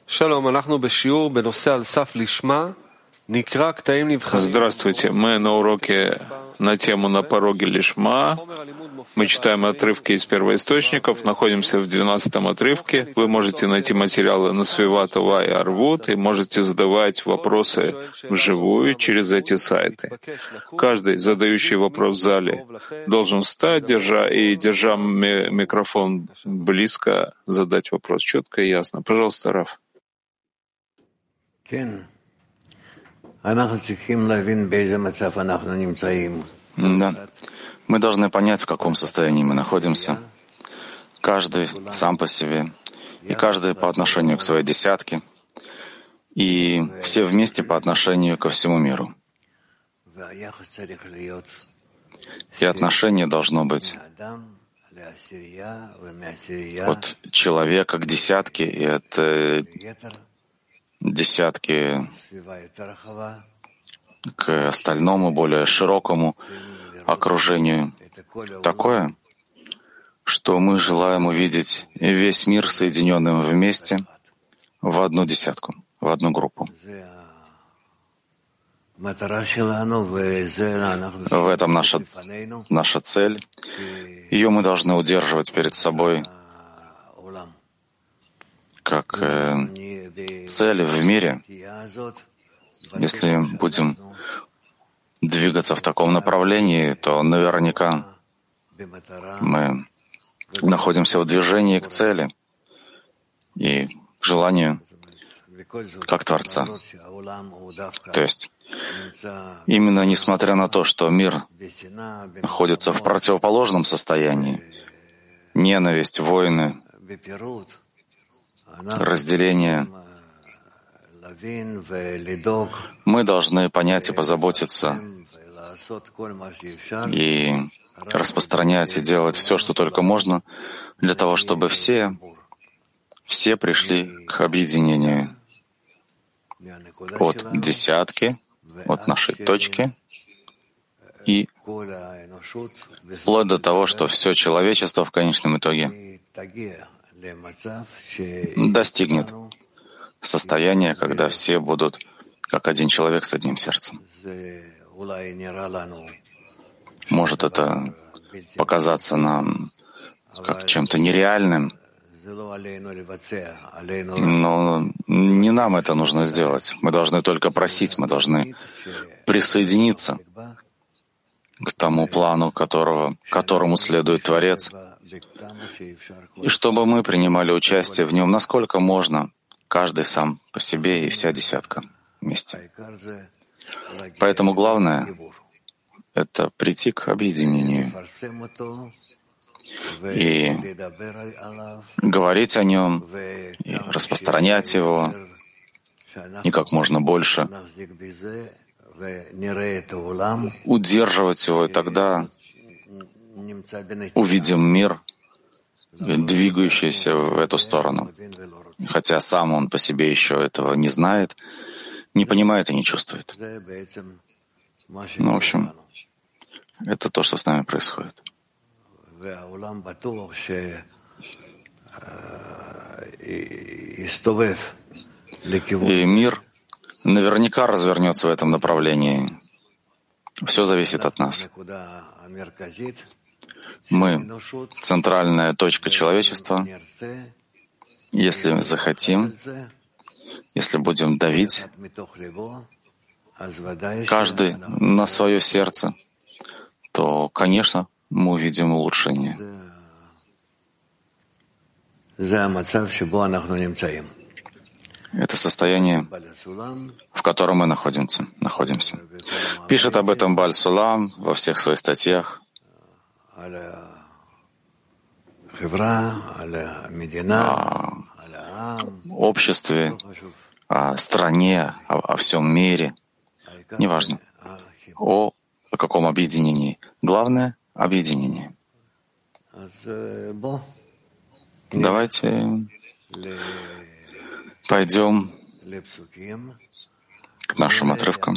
Здравствуйте. Мы на уроке на тему «На пороге Лишма». Мы читаем отрывки из первоисточников, находимся в 12-м отрывке. Вы можете найти материалы на Свивата Вай Арвут и можете задавать вопросы вживую через эти сайты. Каждый, задающий вопрос в зале, должен встать, держа микрофон близко, задать вопрос четко и ясно. Пожалуйста, Раф. Да, мы должны понять, в каком состоянии мы находимся, каждый сам по себе, и каждый по отношению к своей десятке, и все вместе по отношению ко всему миру. И отношение должно быть от человека к десятке и от десятки к остальному, более широкому окружению. Такое, что мы желаем увидеть весь мир соединенным вместе в одну десятку, в одну группу. В этом наша цель. Ее мы должны удерживать перед собой как цель в мире. Если будем двигаться в таком направлении, то наверняка мы находимся в движении к цели и к желанию как Творца. То есть именно несмотря на то, что мир находится в противоположном состоянии, ненависть, войны, разделение, мы должны понять и позаботиться и распространять и делать все, что только можно, для того, чтобы все пришли к объединению от десятки, от нашей точки, и вплоть до того, что все человечество в конечном итоге достигнет состояния, когда все будут как один человек с одним сердцем. Может это показаться нам как чем-то нереальным, но не нам это нужно сделать. Мы должны только просить, мы должны присоединиться к тому плану, которому следует Творец, и чтобы мы принимали участие в нем насколько можно, каждый сам по себе и вся десятка вместе. Поэтому главное — это прийти к объединению и говорить о нем, и распространять его, и как можно больше удерживать его, и тогда увидим мир, двигающийся в эту сторону. Хотя сам он по себе еще этого не знает, не понимает и не чувствует. Ну, в общем, это то, что с нами происходит. И мир наверняка развернется в этом направлении. Все зависит от нас. Мы — центральная точка человечества. Если захотим, если будем давить, каждый на свое сердце, то, конечно, мы увидим улучшение. Это состояние, в котором мы находимся. Пишет об этом Бааль Сулам во всех своих статьях. О обществе, о стране, о всем мире. Неважно, о каком объединении. Главное — объединение. Давайте пойдем к нашим отрывкам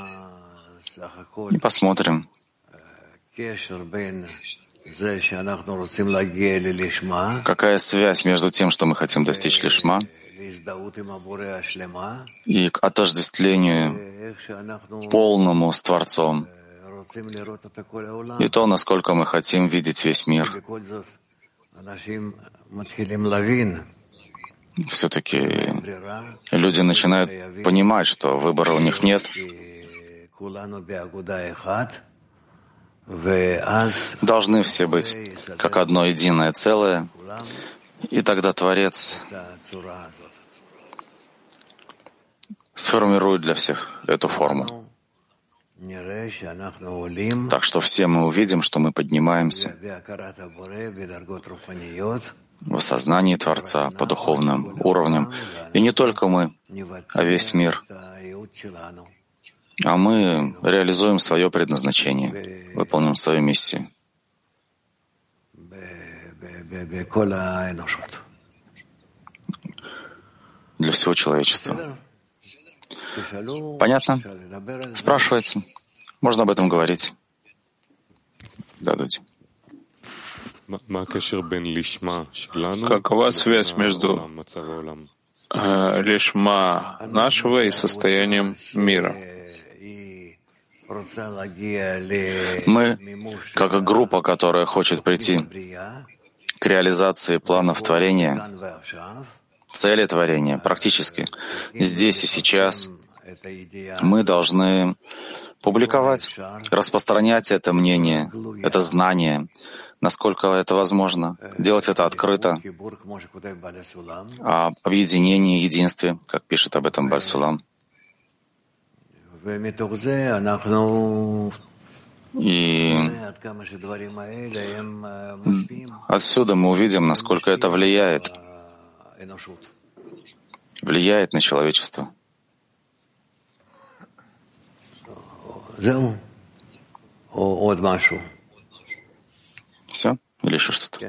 и посмотрим, какая связь между тем, что мы хотим достичь лишма, и к отождествлению полному с Творцом, и то, насколько мы хотим видеть весь мир. Все-таки люди начинают понимать, что выбора у них нет. Должны все быть как одно единое целое, и тогда Творец сформирует для всех эту форму. Так что все мы увидим, что мы поднимаемся в осознании Творца по духовным уровням. И не только мы, а весь мир. А мы реализуем свое предназначение, выполним свою миссию. Для всего человечества. Понятно? Спрашивается. Можно об этом говорить. Да, Дудь. Какова связь между лишма нашего и состоянием мира? Мы, как группа, которая хочет прийти к реализации планов творения, цели творения, практически здесь и сейчас, мы должны публиковать, распространять это мнение, это знание, насколько это возможно, делать это открыто, о объединении, единстве, как пишет об этом Бааль Сулам. И отсюда мы увидим, насколько это влияет на человечество. Все? Или еще что-то?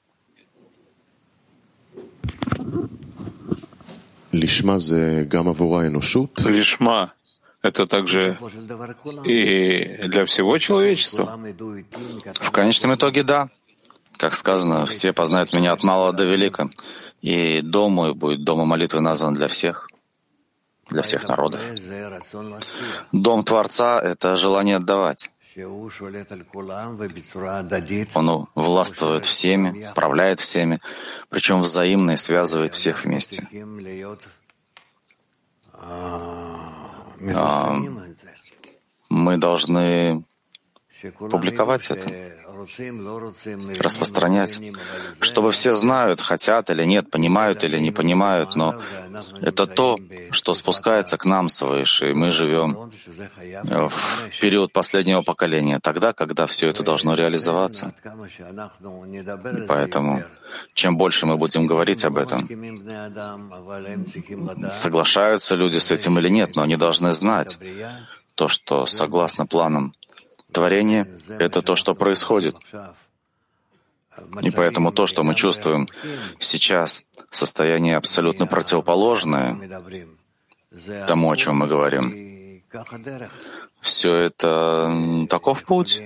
Лишма — это также и для всего человечества? В конечном итоге, да. Как сказано, все познают меня от малого до велика. И дом мой будет домом молитвы назван для всех народов. Дом Творца — это желание отдавать. Он властвует всеми, управляет всеми, причем взаимно и связывает всех вместе. Мы должны публиковать это, распространять, чтобы все знают, хотят или нет, понимают или не понимают, но это то, что спускается к нам свыше, и мы живем в период последнего поколения, тогда, когда все это должно реализоваться. И поэтому, чем больше мы будем говорить об этом, соглашаются люди с этим или нет, но они должны знать то, что согласно планам творение — это то, что происходит. И поэтому то, что мы чувствуем сейчас, состояние абсолютно противоположное тому, о чем мы говорим. Все это таков путь.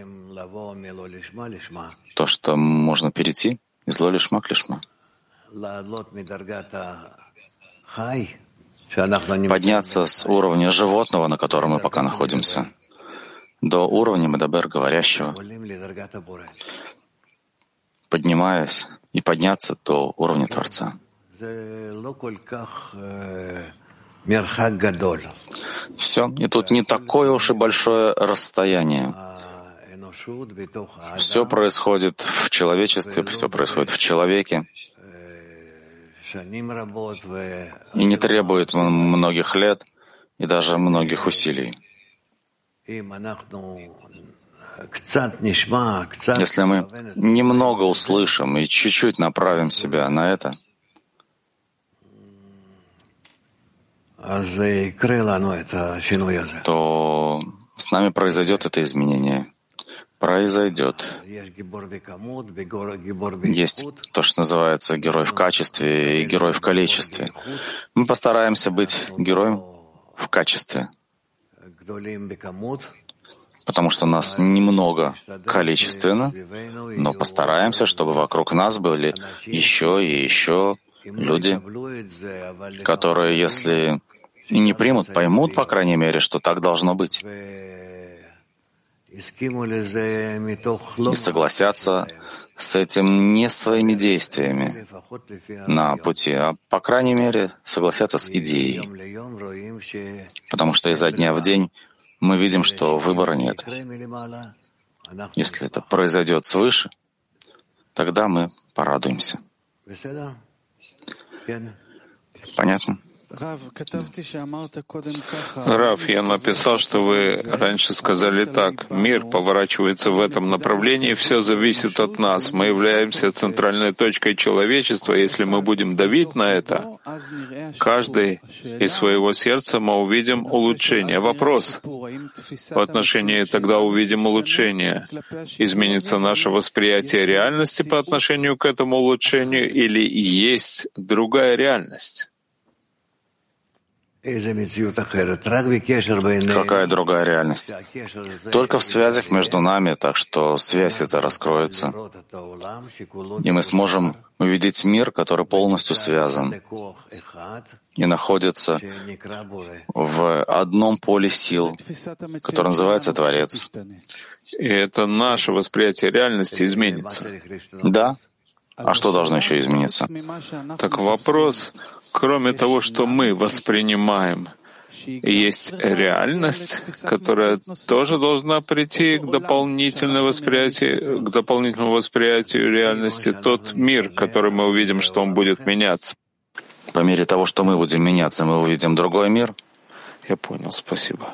То, что можно перейти из ло лишма к лишма. Подняться с уровня животного, на котором мы пока находимся, до уровня медабер говорящего, поднимаясь и подняться до уровня Творца. Все, и тут не такое уж и большое расстояние. Все происходит в человечестве, все происходит в человеке, и не требует многих лет и даже многих усилий. Если мы немного услышим и чуть-чуть направим себя на это, то с нами произойдет это изменение. Произойдет. Есть то, что называется герой в качестве и герой в количестве. Мы постараемся быть героем в качестве, потому что нас немного количественно, но постараемся, чтобы вокруг нас были еще и еще люди, которые, если и не примут, поймут, по крайней мере, что так должно быть. И согласятся с этим не своими действиями на пути, а, по крайней мере, согласятся с идеей. Потому что изо дня в день мы видим, что выбора нет. Если это произойдет свыше, тогда мы порадуемся. Понятно? Рав, я написал, что вы раньше сказали так. Мир поворачивается в этом направлении, все зависит от нас. Мы являемся центральной точкой человечества. Если мы будем давить на это, каждый из своего сердца мы увидим улучшение. Вопрос. В отношении тогда увидим улучшение. Изменится наше восприятие реальности по отношению к этому улучшению или есть другая реальность? Какая другая реальность? Только в связях между нами, так что связь эта раскроется, и мы сможем увидеть мир, который полностью связан и находится в одном поле сил, которое называется Творец. И это наше восприятие реальности изменится. Да. А что должно еще измениться? Так вопрос, кроме того, что мы воспринимаем, есть реальность, которая тоже должна прийти к дополнительному восприятию реальности, тот мир, который мы увидим, что он будет меняться. По мере того, что мы будем меняться, мы увидим другой мир? Я понял, спасибо.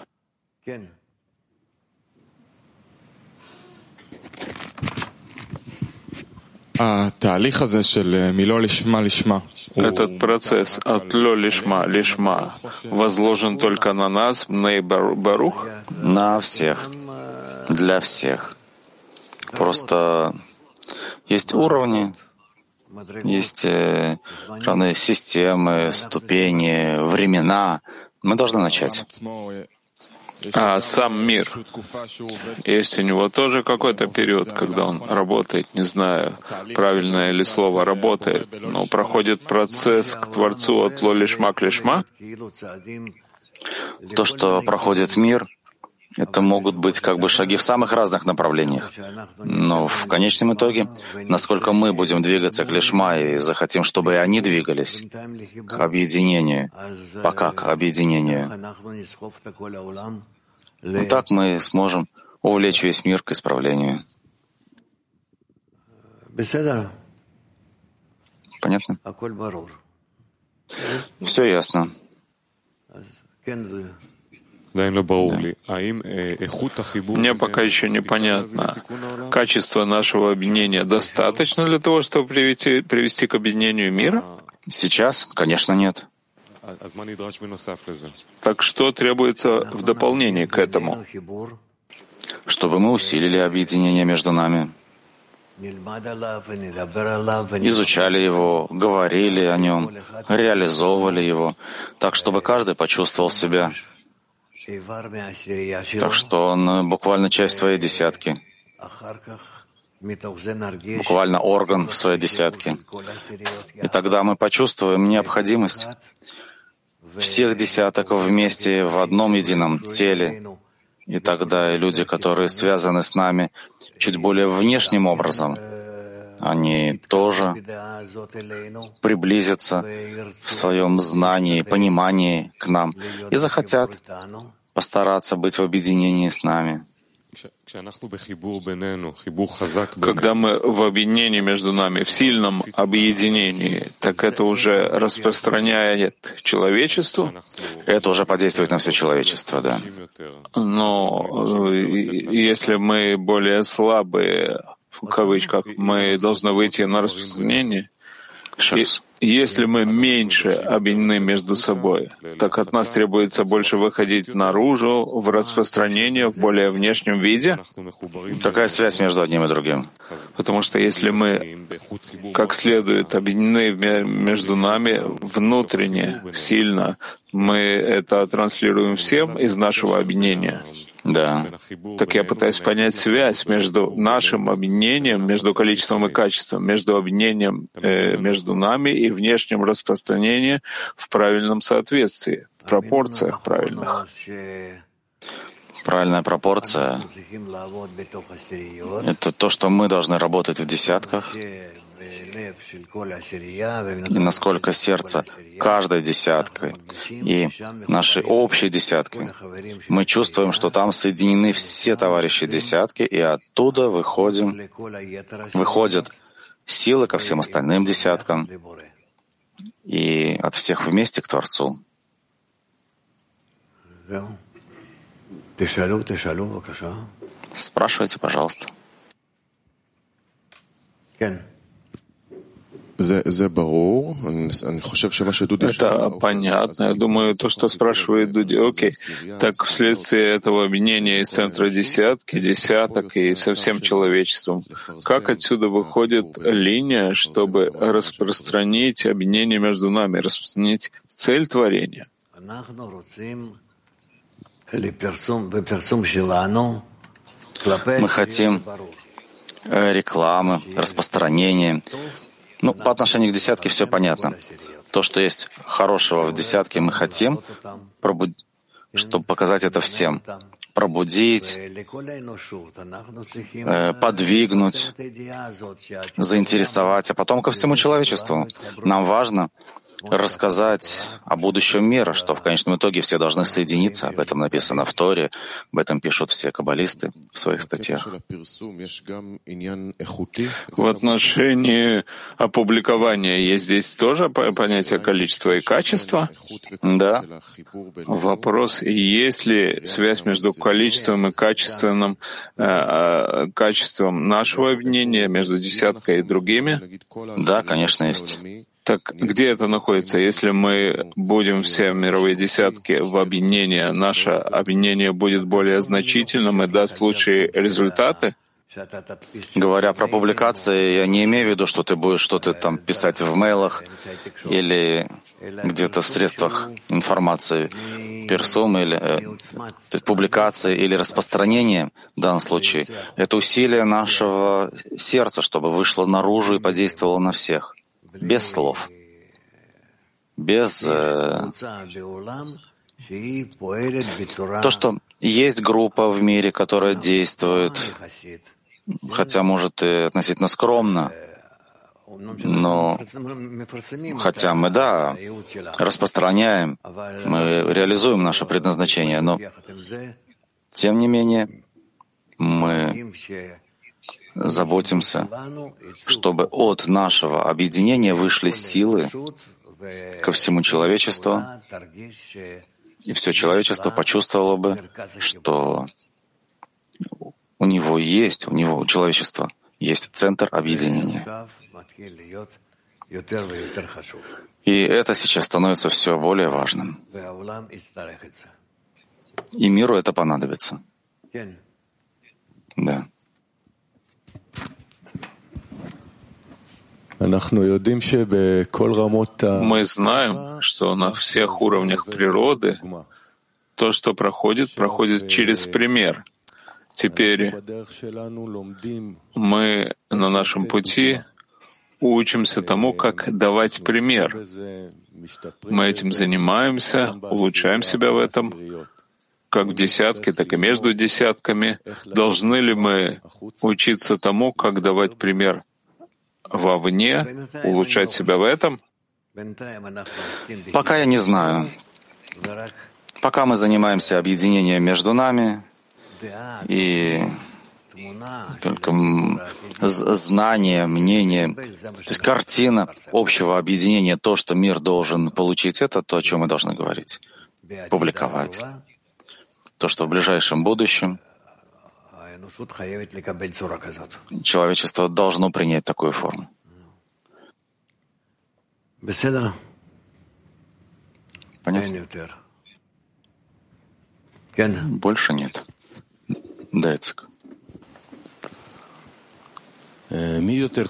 Этот процесс от ло лишма лишма возложен только на нас, Бней Барух? На всех. Для всех. Просто есть уровни, есть разные системы, ступени, времена. Мы должны начать. А сам мир, есть у него тоже какой-то период, когда он работает, не знаю, правильное ли слово «работает», но проходит процесс к Творцу от ло лишма к лишма? То, что проходит мир, это могут быть как бы шаги в самых разных направлениях. Но в конечном итоге, насколько мы будем двигаться к лишма и захотим, чтобы и они двигались к объединению, пока к объединению, так мы сможем увлечь весь мир к исправлению. Понятно? Все ясно. Мне пока еще непонятно. Качество нашего объединения достаточно для того, чтобы привести к объединению мира? Сейчас, конечно, нет. Так что требуется в дополнение к этому? Чтобы мы усилили объединение между нами. Изучали его, говорили о нем, реализовывали его, так, чтобы каждый почувствовал себя. Так что он буквально часть своей десятки. Буквально орган в своей десятке. И тогда мы почувствуем необходимость всех десяток вместе в одном едином теле. И тогда и люди, которые связаны с нами чуть более внешним образом, они тоже приблизятся в своем знании, понимании к нам и захотят постараться быть в объединении с нами. Когда мы в объединении между нами, в сильном объединении, так это уже распространяет человечеству? Это уже подействует на все человечество, да. Но если мы более слабые, в кавычках, мы должны выйти на распространение. Если мы меньше объединены между собой, так от нас требуется больше выходить наружу, в распространение, в более внешнем виде. Какая связь между одним и другим? Потому что если мы как следует объединены между нами внутренне, сильно, мы это транслируем всем из нашего объединения. Да. Так я пытаюсь понять связь между нашим объединением, между количеством и качеством, между объединением между нами и внешним распространением в правильном соответствии, в пропорциях правильных. Правильная пропорция — это то, что мы должны работать в десятках, и насколько сердце каждой десяткой и нашей общей десяткой, мы чувствуем, что там соединены все товарищи десятки, и оттуда выходят силы ко всем остальным десяткам и от всех вместе к Творцу. Спрашивайте, пожалуйста. Это понятно. Я думаю, то, что спрашивает Дуди. Окей. Так вследствие этого объединения из центра десятки, десяток и со всем человечеством, как отсюда выходит линия, чтобы распространить объединение между нами, распространить цель творения? Мы хотим рекламы, распространения. По отношению к десятке все понятно. То, что есть хорошего в десятке, мы хотим, чтобы показать это всем. Пробудить, подвигнуть, заинтересовать, а потом ко всему человечеству. Нам важно рассказать о будущем мира, что в конечном итоге все должны соединиться. Об этом написано в Торе, об этом пишут все каббалисты в своих статьях. В отношении опубликования есть здесь тоже понятие количества и качества? Да. Вопрос, есть ли связь между количеством и качеством нашего объединения, между десяткой и другими? Да, конечно, есть. Так где это находится? Если мы будем все мировые десятки в объединение, наше объединение будет более значительным и даст лучшие результаты? Говоря про публикации, я не имею в виду, что ты будешь что-то там писать в мейлах или где-то в средствах информации, персум или публикации или распространение в данном случае. Это усилие нашего сердца, чтобы вышло наружу и подействовало на всех. Без слов, без то, что есть группа в мире, которая действует, хотя, может, и относительно скромно, но хотя мы, да, распространяем, мы реализуем наше предназначение, но тем не менее мы заботимся, чтобы от нашего объединения вышли силы ко всему человечеству, и все человечество почувствовало бы, что у человечества есть центр объединения. И это сейчас становится все более важным. И миру это понадобится. Да. Мы знаем, что на всех уровнях природы то, что проходит через пример. Теперь мы на нашем пути учимся тому, как давать пример. Мы этим занимаемся, улучшаем себя в этом, как в десятке, так и между десятками. Должны ли мы учиться тому, как давать пример вовне, улучшать себя в этом? Пока я не знаю. Пока мы занимаемся объединением между нами, и только знание, мнение, то есть картина общего объединения, то, что мир должен получить, это то, о чем мы должны говорить, публиковать. То, что в ближайшем будущем человечество должно принять такую форму. Понятно? Больше нет. Да, Ицек.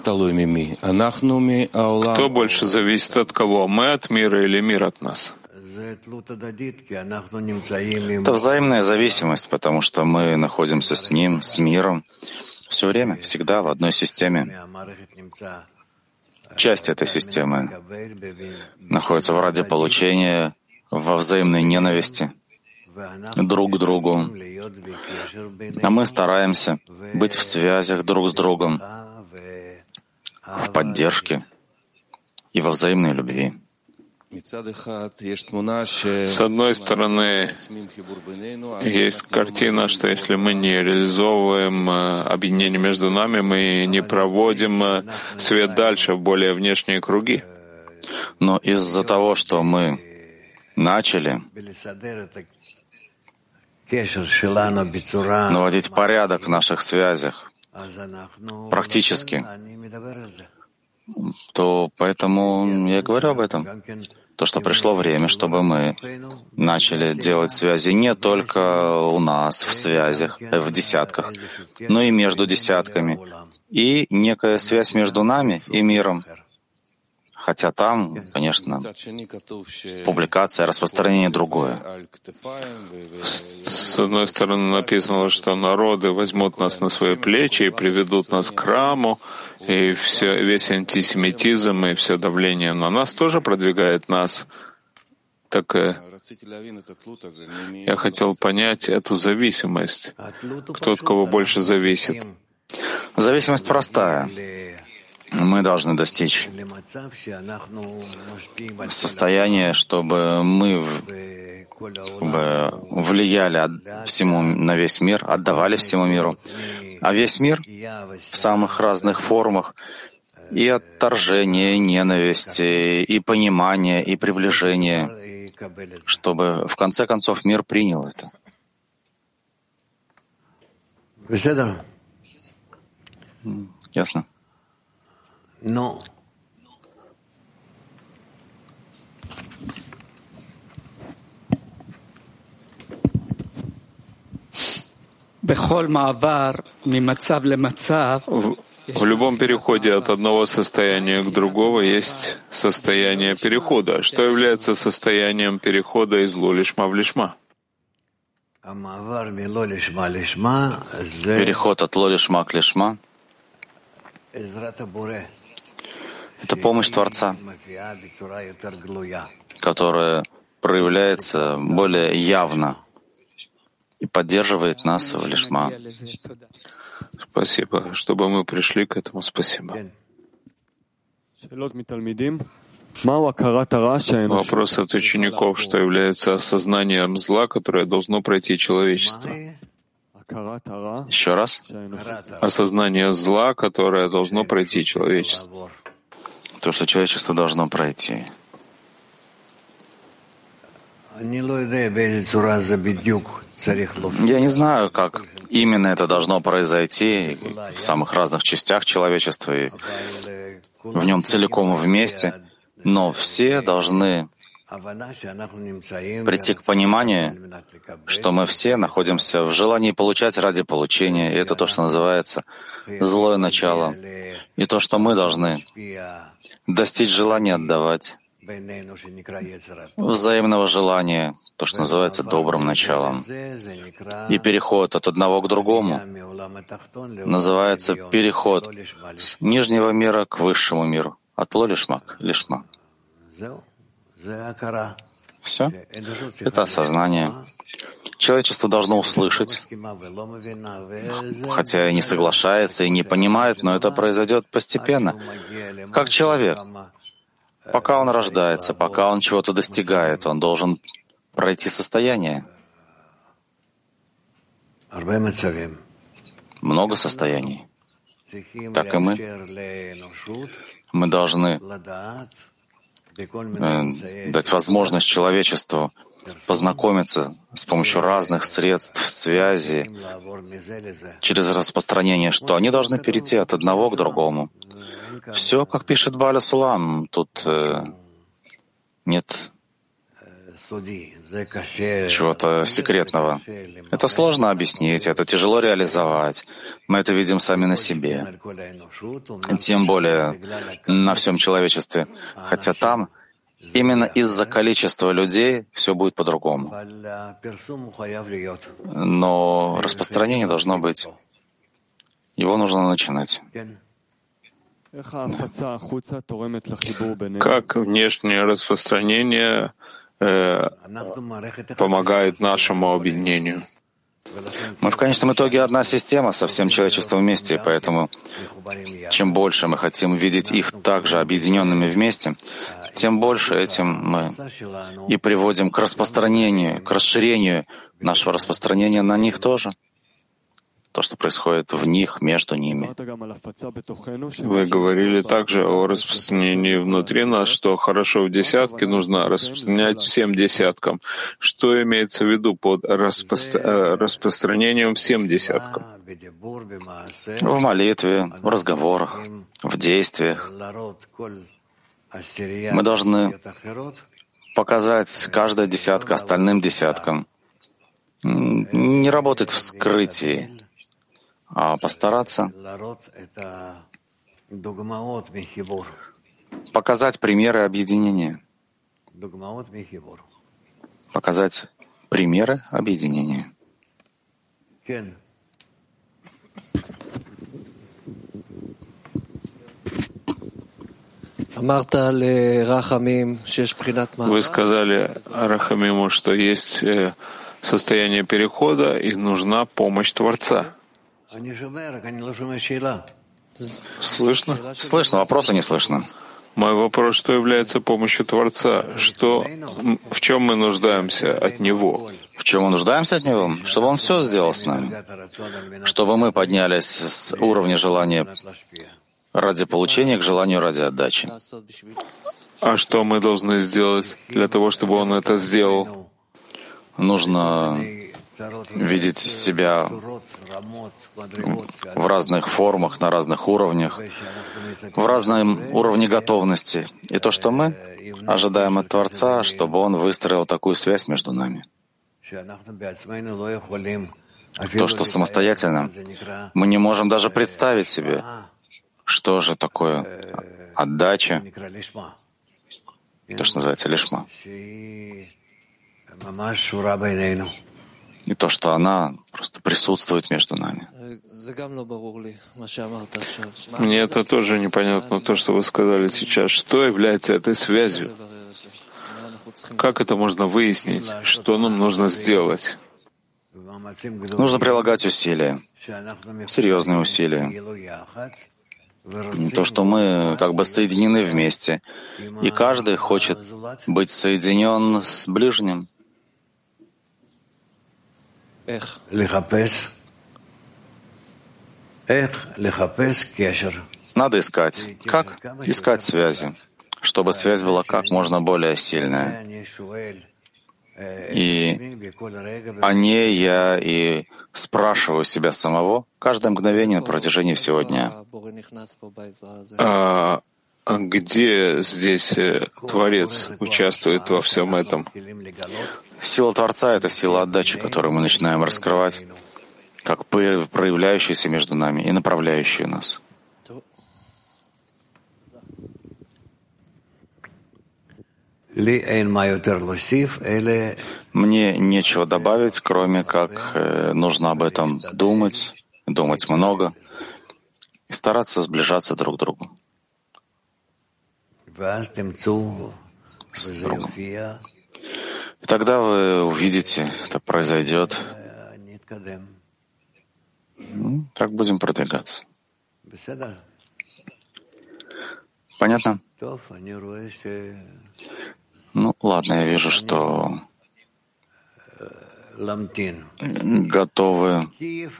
Кто больше зависит от кого? Мы от мира или мир от нас? Это взаимная зависимость, потому что мы находимся с ним, с миром, все время, всегда в одной системе. Часть этой системы находится в ради получения, во взаимной ненависти друг к другу. А мы стараемся быть в связях друг с другом, в поддержке и во взаимной любви. С одной стороны, есть картина, что если мы не реализовываем объединение между нами, мы не проводим свет дальше в более внешние круги. Но из-за того, что мы начали наводить порядок в наших связях практически, то поэтому я говорю об этом. То, что пришло время, чтобы мы начали делать связи не только у нас в связях, в десятках, но и между десятками, и некая связь между нами и миром. Хотя там, конечно, публикация, распространение другое. С одной стороны написано, что народы возьмут нас на свои плечи и приведут нас к храму, и весь антисемитизм и все давление на нас тоже продвигает нас. Так я хотел понять эту зависимость. Кто от кого больше зависит? Зависимость простая. Мы должны достичь состояния, чтобы мы влияли на весь мир, отдавали всему миру. А весь мир в самых разных формах и отторжения, и ненависти, и понимания, и приближения, чтобы в конце концов мир принял это. Ясно? Но в любом переходе от одного состояния к другому есть состояние перехода. Что является состоянием перехода из ло-лишма в лишма? Переход от ло-лишма к лишма — это помощь Творца, которая проявляется более явно и поддерживает нас в лишма. Спасибо. Чтобы мы пришли к этому, спасибо. Вопрос от учеников, что является осознанием зла, которое должно пройти человечество. Еще раз. Осознание зла, которое должно пройти человечество. То, что человечество должно пройти. Я не знаю, как именно это должно произойти в самых разных частях человечества и в нем целиком вместе, но все должны прийти к пониманию, что мы все находимся в желании получать ради получения, и это то, что называется злое начало, и то, что мы должны достичь желания отдавать, взаимного желания, то, что называется добрым началом. И переход от одного к другому называется переход с нижнего мира к высшему миру, от ло-лишма к лишма. Все. Это осознание. Человечество должно услышать, хотя и не соглашается, и не понимает, но это произойдет постепенно. Как человек. Пока он рождается, пока он чего-то достигает, он должен пройти состояние. Много состояний. Так и мы. Мы должны дать возможность человечеству познакомиться с помощью разных средств связи, через распространение, что они должны перейти от одного к другому. Все, как пишет Бааля Сулам, тут нет чего-то секретного. Это сложно объяснить, это тяжело реализовать. Мы это видим сами на себе. Тем более на всем человечестве. Хотя там Именно из-за количества людей все будет по-другому. Но распространение должно быть. Его нужно начинать. Как внешнее распространение помогает нашему объединению? Мы в конечном итоге одна система со всем человечеством вместе, поэтому чем больше мы хотим видеть их также объединенными вместе, тем больше этим мы и приводим к распространению, к расширению нашего распространения на них тоже. То, что происходит в них, между ними. Вы говорили также о распространении внутри нас, что хорошо в десятке нужно распространять всем десяткам. Что имеется в виду под распространением всем десяткам? В молитве, в разговорах, в действиях. Мы должны показать каждая десятка остальным десяткам. Не работать в скрытии, а постараться показать примеры объединения. Показать примеры объединения. Вы сказали Рахамиму, что есть состояние перехода и нужна помощь Творца. Слышно? Слышно, вопроса не слышно. Мой вопрос, что является помощью Творца? В чем мы нуждаемся от Него? В чем мы нуждаемся от Него? Чтобы Он все сделал с нами. Чтобы мы поднялись с уровня желания ради получения к желанию ради отдачи. А что мы должны сделать для того, чтобы Он это сделал? Нужно видеть себя в разных формах, на разных уровнях, в разном уровне готовности. И то, что мы ожидаем от Творца, чтобы Он выстроил такую связь между нами. То, что самостоятельно мы не можем даже представить себе, что же такое отдача, то, что называется лишма. И то, что она просто присутствует между нами. Мне это тоже непонятно, то, что вы сказали сейчас. Что является этой связью? Как это можно выяснить? Что нам нужно сделать? Нужно прилагать усилия, серьезные усилия. То, что мы как бы соединены вместе, и каждый хочет быть соединен с ближним. Надо искать. Как? Искать связи, чтобы связь была как можно более сильная. И о ней я и спрашиваю себя самого каждое мгновение на протяжении всего дня. А где здесь Творец участвует во всем этом? Сила Творца — это сила отдачи, которую мы начинаем раскрывать, как проявляющаяся между нами и направляющая нас. Мне нечего добавить, кроме как нужно об этом думать, думать много и стараться сближаться друг к другу. С другом. И тогда вы увидите, это произойдет. Так будем продвигаться. Понятно? Ну, ладно, я вижу, что готовы.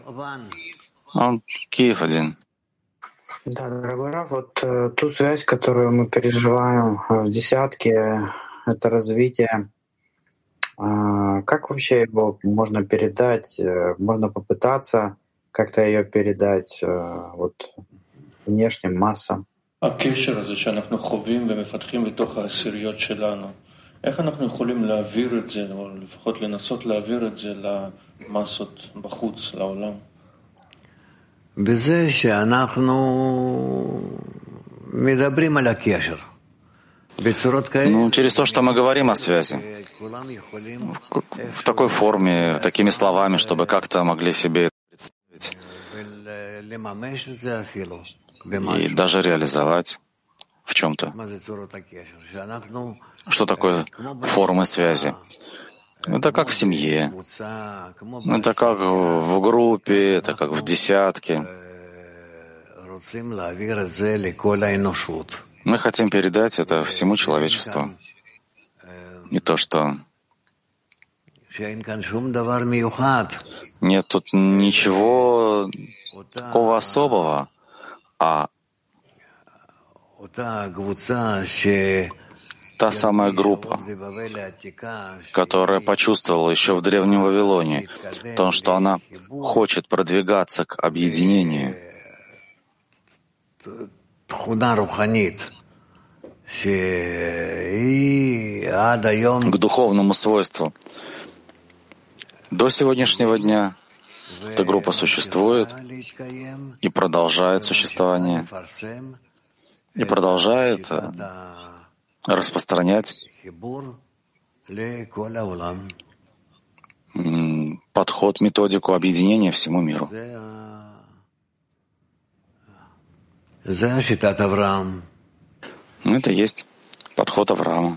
Киев один. Да, дорогой Рав, вот ту связь, которую мы переживаем в десятке, это развитие. Как вообще его можно передать? Можно попытаться как-то ее передать вот внешним массам? הקשר הזה שאנחנו חווים ומפתחים בתוך העשיריות שלנו, איך אנחנו יכולים להעביר את זה, או לפחות לנסות להעביר את זה למסות בחוץ, לעולם? בזה שאנחנו מדברים על הקשר. Ну, через то, что мы говорим о связи. В такой форме, такими словами, чтобы как-то могли себе это представить. И даже реализовать в чем-то. Что такое формы связи? Это как в семье, это как в группе, это как в десятке. Мы хотим передать это всему человечеству. И то, что нет тут ничего такого особого, а та самая группа, которая почувствовала еще в Древнем Вавилоне, то, что она хочет продвигаться к объединению, к духовному свойству. До сегодняшнего дня эта группа существует и продолжает существование, и продолжает распространять подход, методику объединения всему миру. Это есть подход Авраама.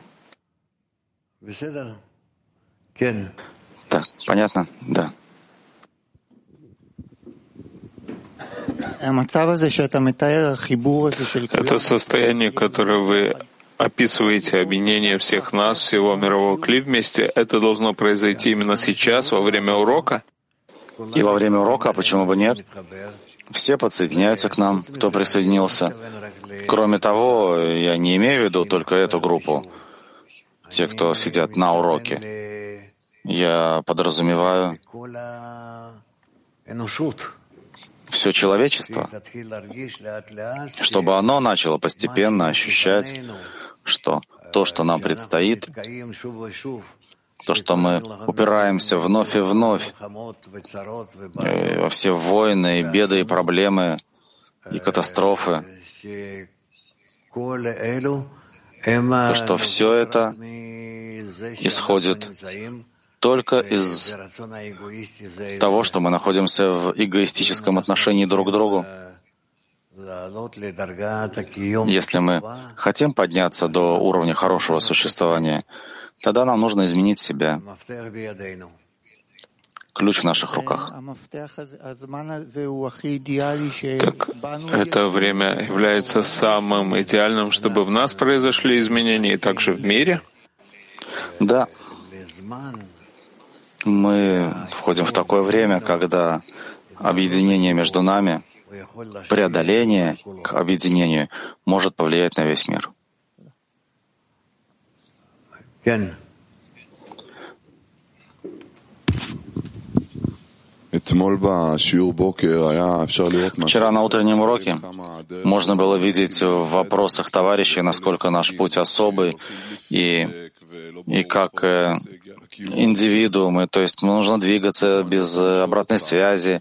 Так, понятно? Да. Это состояние, которое вы описываете, объединение всех нас, всего мирового кли вместе, это должно произойти именно сейчас, во время урока? И во время урока, а почему бы нет? Все подсоединяются к нам, кто присоединился. Кроме того, я не имею в виду только эту группу, те, кто сидят на уроке. Я подразумеваю все человечество, чтобы оно начало постепенно ощущать, что то, что нам предстоит, то, что мы упираемся вновь и вновь во все войны, и беды, и проблемы, и катастрофы, то, что все это исходит только из того, что мы находимся в эгоистическом отношении друг к другу. Если мы хотим подняться до уровня хорошего существования, тогда нам нужно изменить себя. Ключ в наших руках. Так это время является самым идеальным, чтобы в нас произошли изменения и также в мире? Да. Мы входим в такое время, когда объединение между нами, преодоление к объединению может повлиять на весь мир. Вчера на утреннем уроке можно было видеть в вопросах товарищей, насколько наш путь особый, и как индивидуумы, то есть нужно двигаться без обратной связи.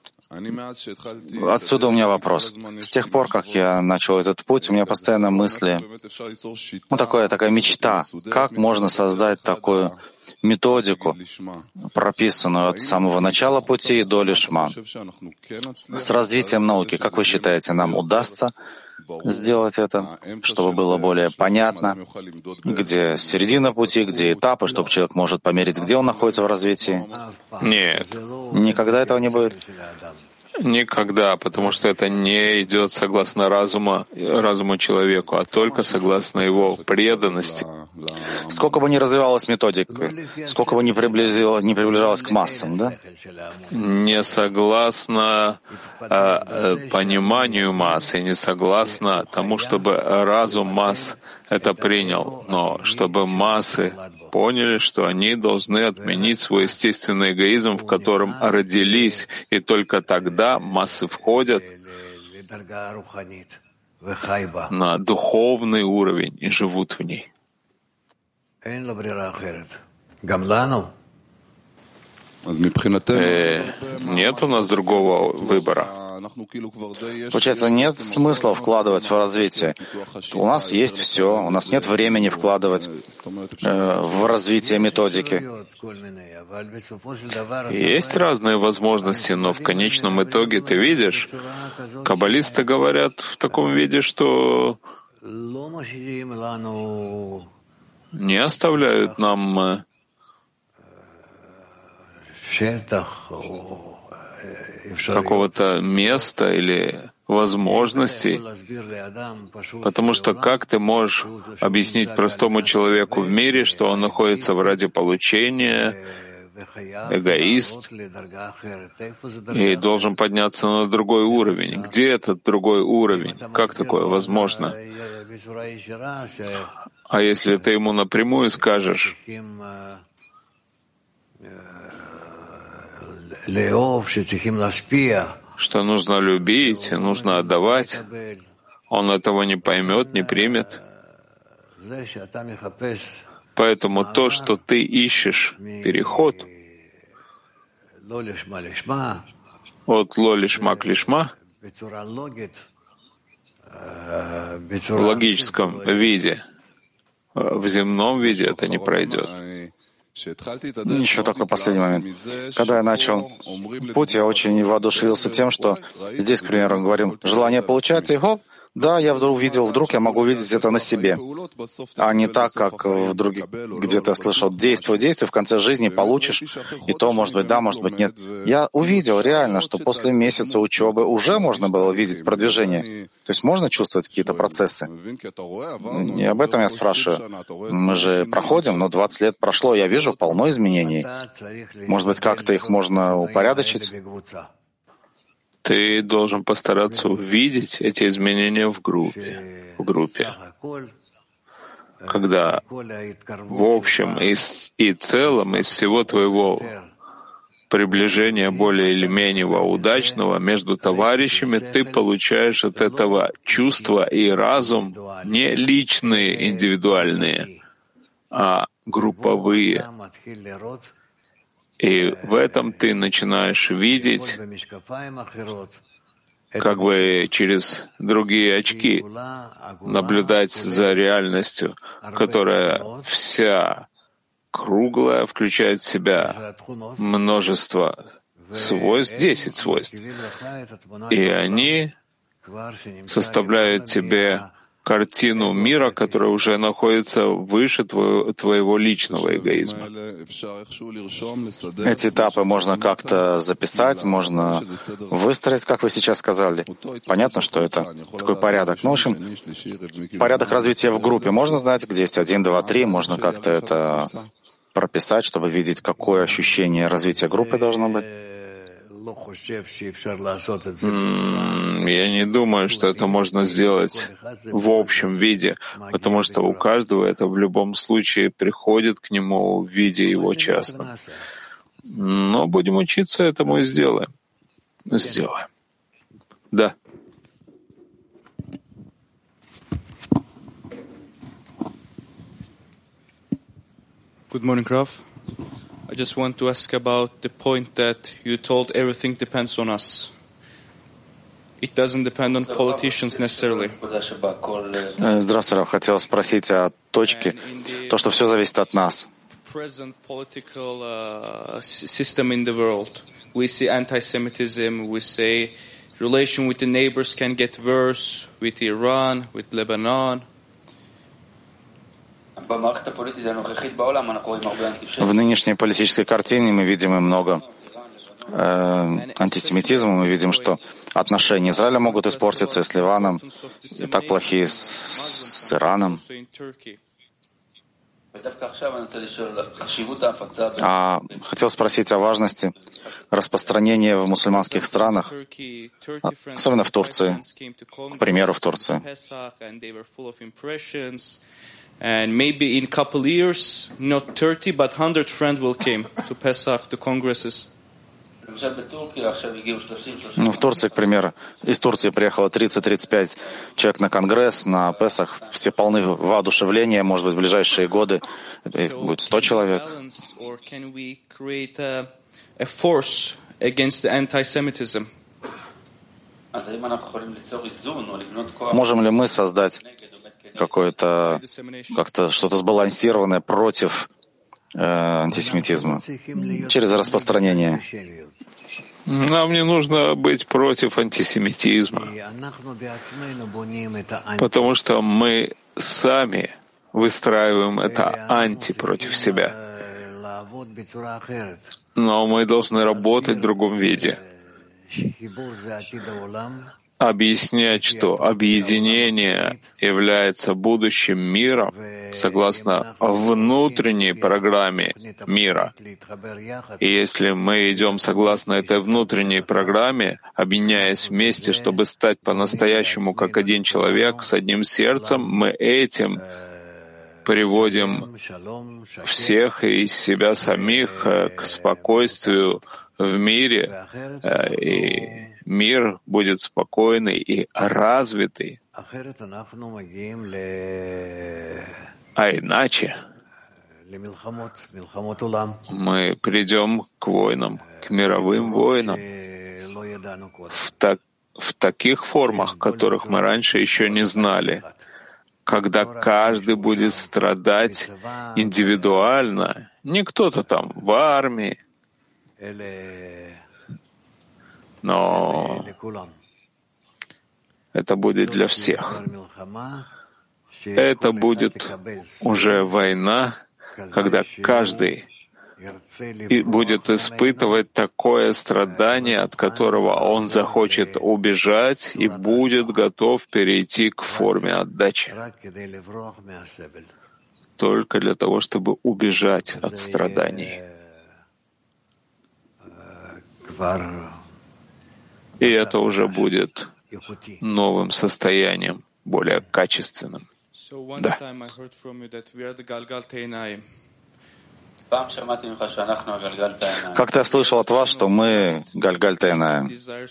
Отсюда у меня вопрос. С тех пор, как я начал этот путь, у меня постоянно мысли, такая мечта, как можно создать такую методику, прописанную от самого начала пути до лишма. С развитием науки, как вы считаете, нам удастся сделать это, чтобы было более понятно, где середина пути, где этапы, чтобы человек может померить, где он находится в развитии? Нет. Никогда этого не будет? Никогда, потому что это не идет согласно разуму человеку, а только согласно его преданности. Сколько бы ни развивалась методика, сколько бы ни приближалась к массам, да? Не согласно пониманию массы, не согласно тому, чтобы разум масс это принял, но чтобы массы поняли, что они должны отменить свой естественный эгоизм, в котором родились, и только тогда массы входят на духовный уровень и живут в ней. Нет у нас другого выбора. Получается, нет смысла вкладывать в развитие. У нас есть все, у нас нет времени вкладывать в развитие методики. Есть разные возможности, но в конечном итоге ты видишь, каббалисты говорят в таком виде, что не оставляют нам какого-то места или возможностей, потому что как ты можешь объяснить простому человеку в мире, что он находится в ради получения, эгоист, и должен подняться на другой уровень? Где этот другой уровень? Как такое возможно? А если ты ему напрямую скажешь, что нужно любить, нужно отдавать, он этого не поймет, не примет. Поэтому то, что ты ищешь, переход от ло-лишма к лишма, в логическом виде, в земном виде это не пройдет. Еще такой последний момент. Когда я начал путь, я очень воодушевился тем, что здесь, к примеру, говорим, желание получать, и хоп, да, я вдруг я могу увидеть это на себе, а не так, как в других, где-то я слышал, действуй, в конце жизни получишь, и то, может быть, да, может быть, нет. Я увидел реально, что после месяца учебы уже можно было увидеть продвижение. То есть можно чувствовать какие-то процессы. И об этом я спрашиваю. Мы же проходим, но 20 лет прошло, я вижу полно изменений. Может быть, как-то их можно упорядочить? Ты должен постараться увидеть эти изменения в группе. Когда в общем и целом из всего твоего приближения более или менее удачного между товарищами ты получаешь от этого чувства и разум не личные, индивидуальные, а групповые. И в этом ты начинаешь видеть как бы через другие очки, наблюдать за реальностью, которая вся круглая, включает в себя множество свойств, 10 свойств. И они составляют тебе картину мира, которая уже находится выше твоего личного эгоизма. Эти этапы можно как-то записать, можно выстроить, как вы сейчас сказали. Понятно, что это такой порядок. Ну, в общем, порядок развития в группе. Можно знать, где есть 1, 2, 3, можно как-то это прописать, чтобы видеть, какое ощущение развития группы должно быть. Я не думаю, что это можно сделать в общем виде, потому что у каждого это в любом случае приходит к нему в виде его частном. Но будем учиться этому и сделаем. Да. Good morning, Rav. I just want to ask about the point that you told everything depends on us. It doesn't depend on politicians necessarily. Здравствуйте, Рав. Хотел спросить о точке, то, что все зависит от нас. Present political system in the world. We see anti-Semitism. We say relation with the neighbors can get worse with Iran, with Lebanon. В нынешней политической картине мы видим и много антисемитизма. Мы видим, что отношения Израиля могут испортиться и с Ливаном, и так плохие с Ираном. А хотел спросить о важности распространения в мусульманских странах, особенно в Турции, к примеру, в Турции. And maybe in a couple of years, not 30, but 100 friends will come to Pesach, to congresses. В Турции, к примеру, из Турции приехало 30-35 человек на Конгресс, на Песах. Все полны воодушевления, может быть, в ближайшие годы их будет 100 человек. Or can we create a force against the anti-Semitism? Можем ли мы создать какое-то, как-то что-то сбалансированное против антисемитизма через распространение? Нам не нужно быть против антисемитизма, потому что мы сами выстраиваем это анти против себя. Но мы должны работать в другом виде. Объяснять, что объединение является будущим миром согласно внутренней программе мира. И если мы идем согласно этой внутренней программе, объединяясь вместе, чтобы стать по-настоящему как один человек с одним сердцем, мы этим приводим всех и себя самих к спокойствию в мире, и мир будет спокойный и развитый. А иначе мы придем к войнам, к мировым войнам, в таких формах, которых мы раньше еще не знали, когда каждый будет страдать индивидуально, не кто-то там в армии, но это будет для всех. Это будет уже война, когда каждый будет испытывать такое страдание, от которого он захочет убежать и будет готов перейти к форме отдачи. Только для того, чтобы убежать от страданий. И это уже будет новым состоянием, более качественным. Да. Как-то я слышал от вас, что мы Гальгаль Тейнаим.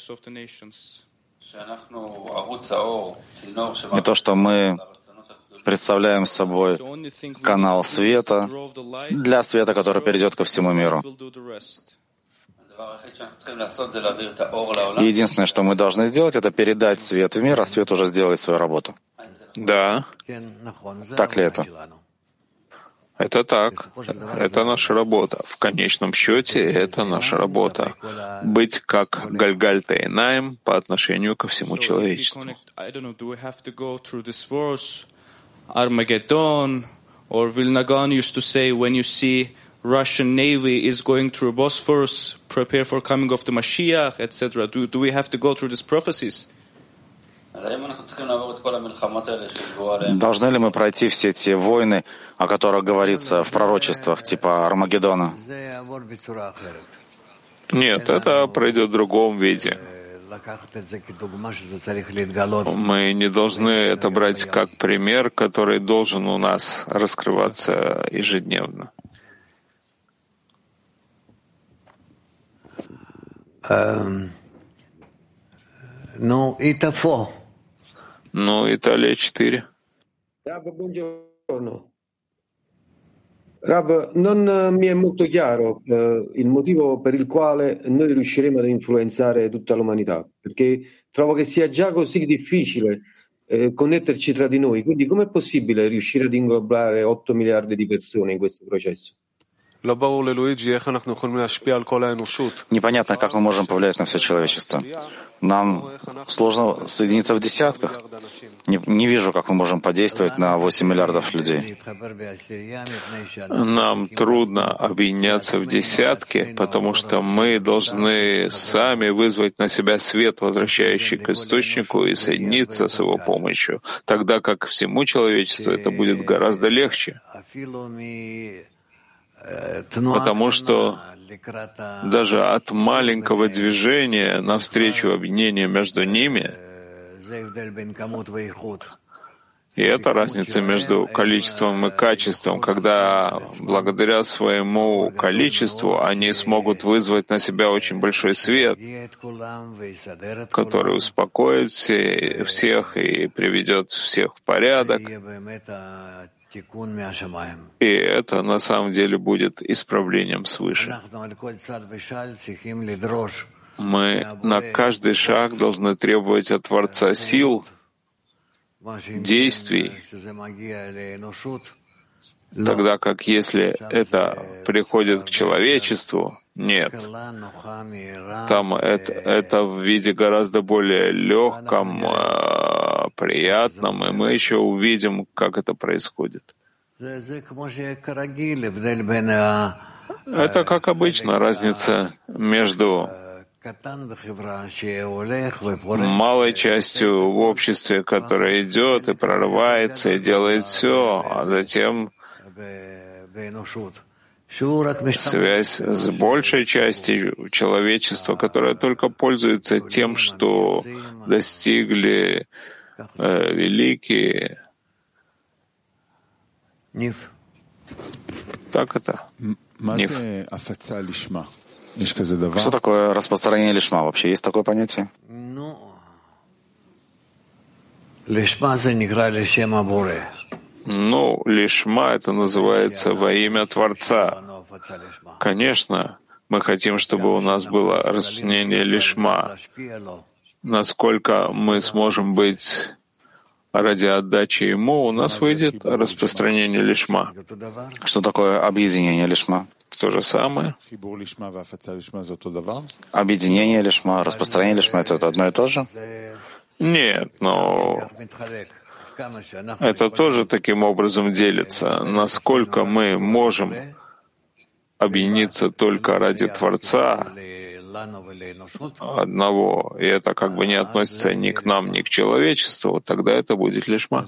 И то, что мы представляем собой канал света для света, который перейдет ко всему миру. И единственное, что мы должны сделать, это передать свет в мир, а свет уже сделает свою работу. Да. Так ли это? Это так. Это наша работа. В конечном счете, это наша работа. Быть как Гальгаль Тейнаим по отношению ко всему человечеству. Armageddon, or Vilnagan used to say, when you see Russian Navy is going through Bosphorus, prepare for coming of the Mashiach, etc. Do we have to go through these prophecies? Должны ли мы пройти все те войны, о которых говорится в пророчествах, типа Армагеддона? Нет, это пройдет в другом виде. Мы не должны это брать как пример, который должен у нас раскрываться ежедневно. Италия 4. Rav, non mi è molto chiaro il motivo per il quale noi riusciremo ad influenzare tutta l'umanità, perché trovo che sia già così difficile connetterci tra di noi. Quindi com'è possibile riuscire ad inglobare 8 miliardi di persone in questo processo? Непонятно, как мы можем повлиять на все человечество. Нам сложно соединиться в десятках. Не вижу, как мы можем подействовать на 8 миллиардов людей. Нам трудно объединяться в десятки, потому что мы должны сами вызвать на себя свет, возвращающий к источнику, и соединиться с его помощью. Тогда как всему человечеству это будет гораздо легче. Потому что даже от маленького движения навстречу объединению между ними, и это разница между количеством и качеством, когда благодаря своему количеству они смогут вызвать на себя очень большой свет, который успокоит всех и приведет всех в порядок. И это на самом деле будет исправлением свыше. Мы на каждый шаг должны требовать от Творца сил, действий, тогда как если это приходит к человечеству, нет. Там это в виде гораздо более легком, приятном, и мы еще увидим, как это происходит. Это, как обычно, разница между малой частью в обществе, которая идет и прорывается, и делает все, а затем связь с большей частью человечества, которая только пользуется тем, что достигли великие. Так это? Ниф. Что такое распространение лишма? Вообще есть такое понятие? Ну, лишма это называется во имя Творца. Конечно, мы хотим, чтобы у нас было распространение лишма. Насколько мы сможем быть ради отдачи ему, у нас выйдет распространение лишма. Что такое объединение лишма? То же самое. Объединение лишма, распространение лишма — это одно и то же? Нет, но это тоже таким образом делится. Насколько мы можем объединиться только ради Творца одного, и это как бы не относится ни к нам, ни к человечеству, тогда это будет лишма.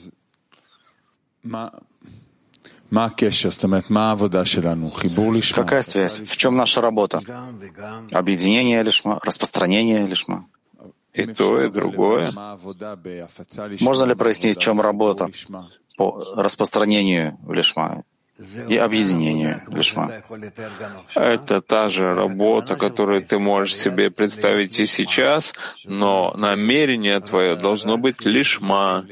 Какая связь? В чем наша работа? Объединение лишма, распространение лишма? И то, и другое. Можно ли прояснить, в чем работа по распространению лишма и объединению лишма? Это та же работа, которую ты можешь себе представить и сейчас, но намерение твое должно быть лишма.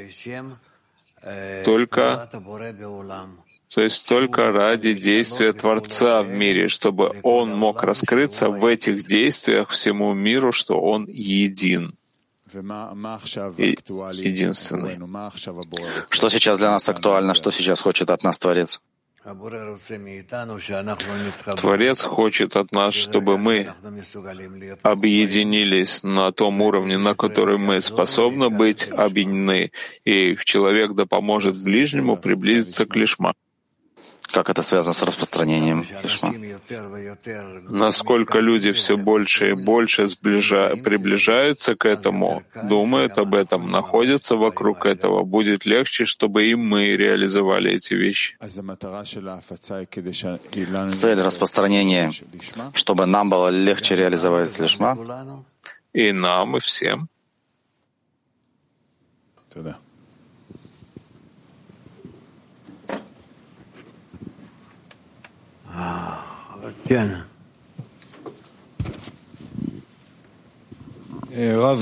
То есть только ради действия Творца в мире, чтобы Он мог раскрыться в этих действиях всему миру, что Он един и единственный. Что сейчас для нас актуально, что сейчас хочет от нас Творец? Творец хочет от нас, чтобы мы объединились на том уровне, на который мы способны быть объединены, и человек да поможет ближнему приблизиться к лишма. Как это связано с распространением лишма? Насколько люди все больше и больше приближаются к этому, думают об этом, находятся вокруг этого, будет легче, чтобы и мы реализовали эти вещи. Цель распространения, чтобы нам было легче реализовать лишма? И нам, и всем. Рав,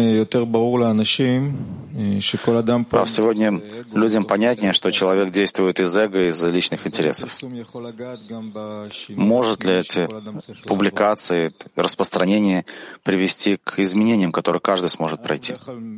сегодня людям понятнее, что человек действует из эго, из личных интересов. Может ли эти публикации, распространение привести к изменениям, которые каждый сможет пройти?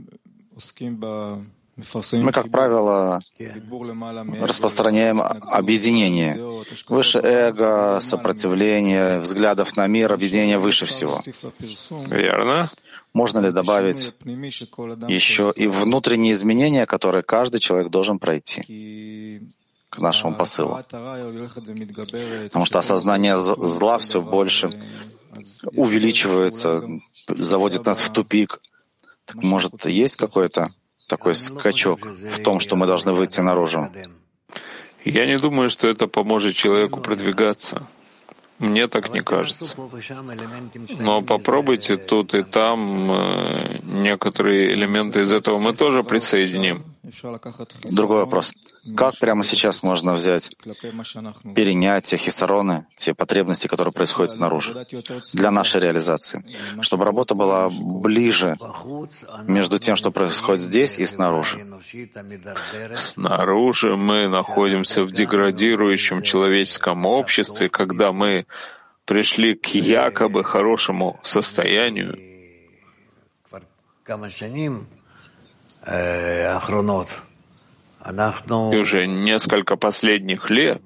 Мы, как правило, распространяем объединение. Выше эго, сопротивление, взглядов на мир, объединение выше всего. Верно. Можно ли добавить еще и внутренние изменения, которые каждый человек должен пройти к нашему посылу? Потому что осознание зла все больше увеличивается, заводит нас в тупик. Так, может, есть какой-то такой скачок в том, что мы должны выйти наружу? Я не думаю, что это поможет человеку продвигаться. Мне так не кажется. Но попробуйте тут и там некоторые элементы из этого мы тоже присоединим. Другой вопрос. Как прямо сейчас можно взять, перенять те хисароны, те потребности, которые происходят снаружи, для нашей реализации, чтобы работа была ближе между тем, что происходит здесь и снаружи? Снаружи мы находимся в деградирующем человеческом обществе, когда мы пришли к якобы хорошему состоянию, и уже несколько последних лет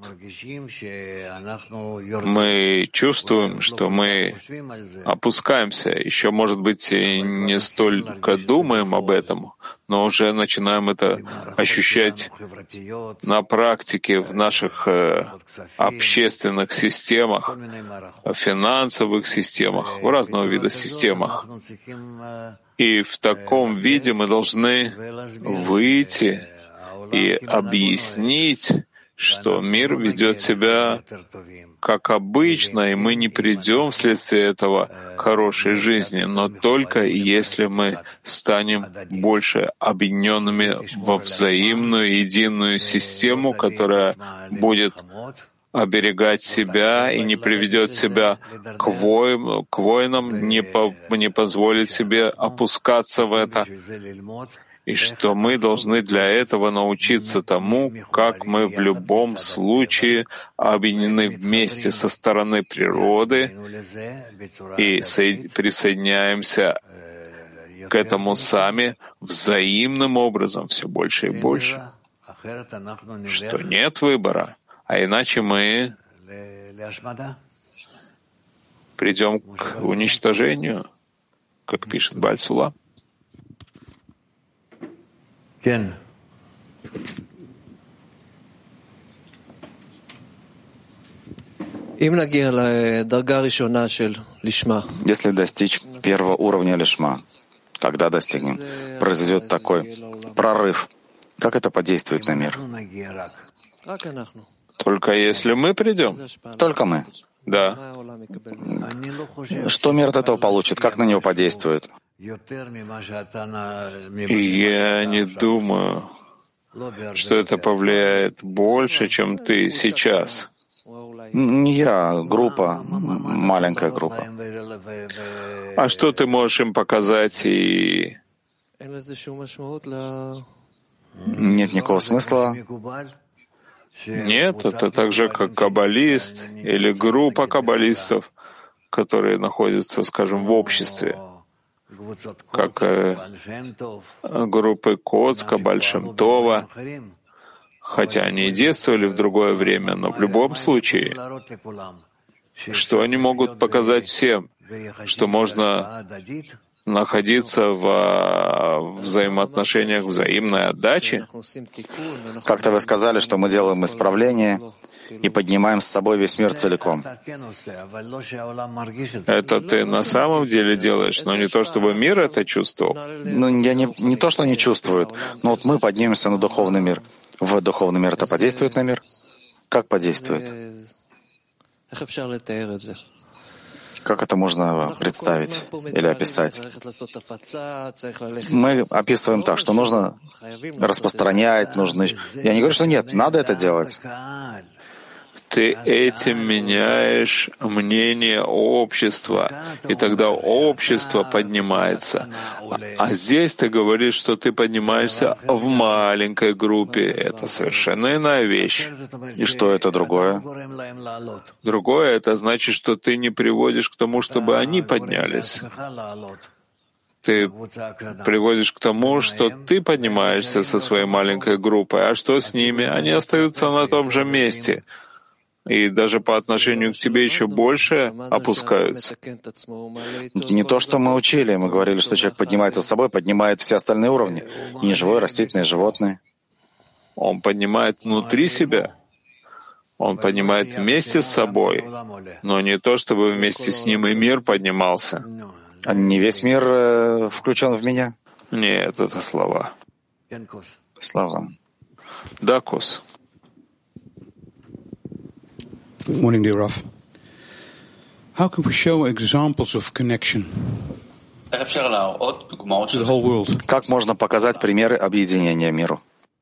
мы чувствуем, что мы опускаемся, еще, может быть, и не столько думаем об этом, но уже начинаем это ощущать на практике в наших общественных системах, финансовых системах, в разного вида системах. И в таком виде мы должны выйти и объяснить, что мир ведет себя как обычно, и мы не придем вследствие этого к хорошей жизни, но только если мы станем больше объединенными во взаимную единую систему, которая будет оберегать себя и не приведет себя к воинам, не позволит себе опускаться в это, и что мы должны для этого научиться тому, как мы в любом случае объединены вместе со стороны природы и присоединяемся к этому сами взаимным образом все больше и больше, что нет выбора, а иначе мы придем к уничтожению, как пишет Бааль Сула. Если достичь первого уровня лишма, когда достигнем, произойдет такой прорыв, как это подействует на мир? Только если мы придем? Только мы. Да. Что мир от этого получит? Как на него подействует? И я не думаю, что это повлияет больше, чем ты сейчас. Не я, группа, маленькая группа. А что ты можешь им показать и... Нет никакого смысла. Нет, это так же, как каббалист или группа каббалистов, которые находятся, скажем, в обществе, как группы Коцка, Бааль Шем Това, хотя они и действовали в другое время, но в любом случае, что они могут показать всем, что можно находиться в взаимоотношениях взаимной отдачи. Как-то вы сказали, что мы делаем исправление и поднимаем с собой весь мир целиком. Это ты на самом деле делаешь, но не то, чтобы мир это чувствовал. Ну, я не то, что они чувствуют, но вот мы поднимемся на духовный мир. В духовный мир это подействует на мир? Как подействует? Как это можно представить или описать? Мы описываем так, что нужно распространять, нужно... Я не говорю, что нет, надо это делать. Ты этим меняешь мнение общества, и тогда общество поднимается. А здесь ты говоришь, что ты поднимаешься в маленькой группе. Это совершенно иная вещь. И что это другое? Другое — это значит, что ты не приводишь к тому, чтобы они поднялись. Ты приводишь к тому, что ты поднимаешься со своей маленькой группой, а что с ними? Они остаются на том же месте. И даже по отношению к тебе еще больше опускаются. Не то, что мы учили. Мы говорили, что человек поднимается с собой, поднимает все остальные уровни. И неживое, растительное, животное. Он поднимает внутри себя. Он поднимает вместе с собой. Но не то, чтобы вместе с ним и мир поднимался. А не весь мир включен в меня? Нет, это слова. Слова. Да, Кос. Good morning, dear Rav. How can we show examples of connection to the whole world? Как можно показать примеры объединения миру?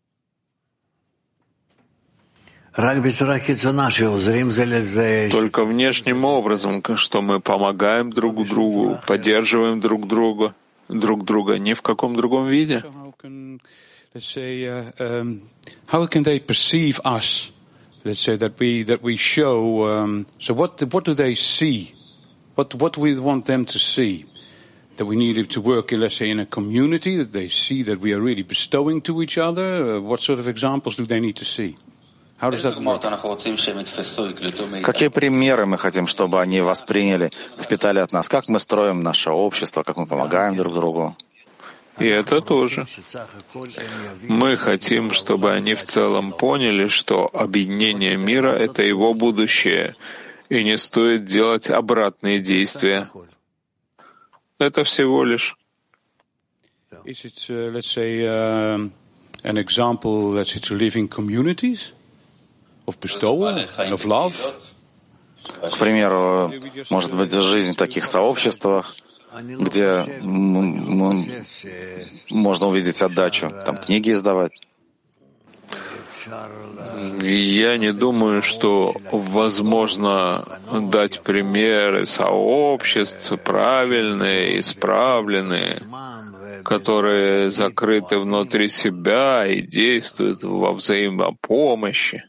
Только внешним образом, что мы помогаем друг другу, поддерживаем друг друга, ни в каком другом виде. How can they perceive us let's say that we show. So what do they see? What do we want them to see? That we need to work, let's say, in a community, that they see that we are really bestowing to each other? What sort of examples do they need to see? How does that work? Какие примеры мы хотим, чтобы они восприняли, впитали от нас? Как мы строим наше общество, как мы помогаем друг другу? И это тоже. Мы хотим, чтобы они в целом поняли, что объединение мира — это его будущее, и не стоит делать обратные действия. Это всего лишь. Is it, let's say, an example, let's say, to live in communities of bestowal, of love? К примеру, может быть, жизнь в таких сообществах, где можно увидеть отдачу, там книги издавать. Я не думаю, что возможно дать примеры сообществ правильные, исправленные, которые закрыты внутри себя и действуют во взаимопомощи.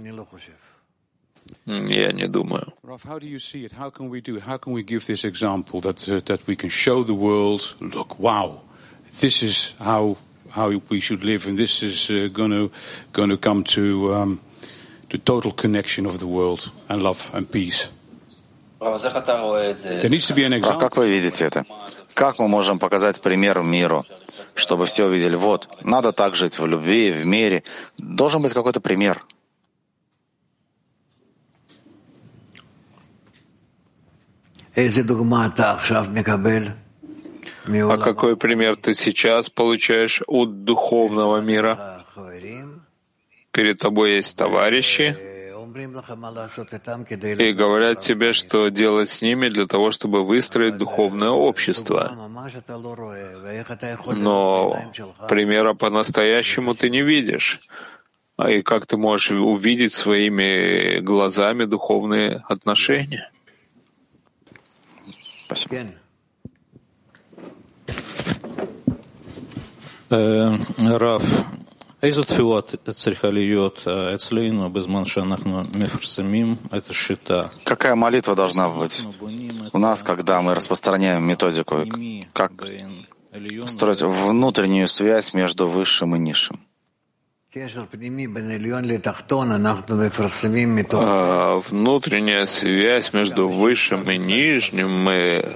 Я не думаю. Rav, how do you see it? How can we do it? How can we give this example that we can show the world, look, wow, this is how we should live, and this is going to come to the total connection of the world and love and peace. There needs to be an example. Как вы видите это? Как мы можем показать пример миру, чтобы все увидели, вот, надо так жить в любви, в мире. Должен быть какой-то пример. А какой пример ты сейчас получаешь от духовного мира? Перед тобой есть товарищи, и говорят тебе, что делать с ними для того, чтобы выстроить духовное общество. Но примера по-настоящему ты не видишь. И как ты можешь увидеть своими глазами духовные отношения? Спасибо. Рав, איזו תפילה צריכה להיות אצלנו בזמן שאנחנו מפרסמים את השיטה? Какая молитва должна быть у нас, когда мы распространяем методику? Как строить внутреннюю связь между высшим и низшим? Внутренняя связь между высшим и нижним мы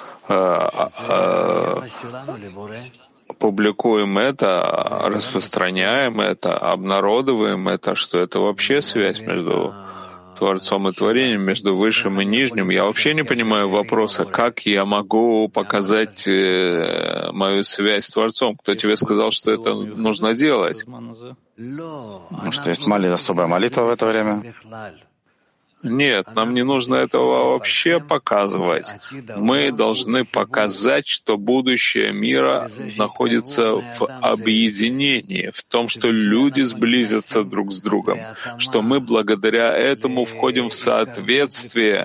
публикуем это, распространяем это, обнародовываем это, что это вообще связь между Творцом и Творением, между Высшим и Нижним. Я вообще не понимаю вопроса, как я могу показать мою связь с Творцом. Кто тебе сказал, что это нужно делать? Что есть особая молитва в это время? Нет, нам не нужно этого вообще показывать. Мы должны показать, что будущее мира находится в объединении, в том, что люди сблизятся друг с другом, что мы благодаря этому входим в соответствие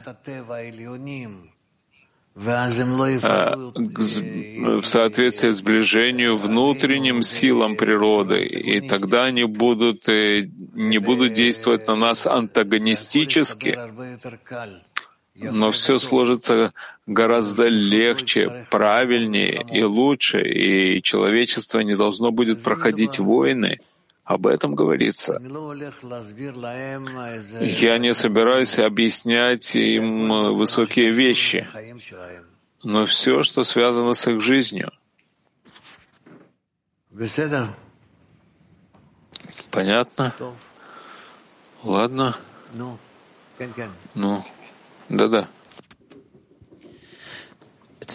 сближению внутренним силам природы, и тогда они не будут действовать на нас антагонистически, но все сложится гораздо легче, правильнее и лучше, и человечество не должно будет проходить войны. Об этом говорится. Я не собираюсь объяснять им высокие вещи, но все, что связано с их жизнью. Понятно? Ладно? Ну, да-да. У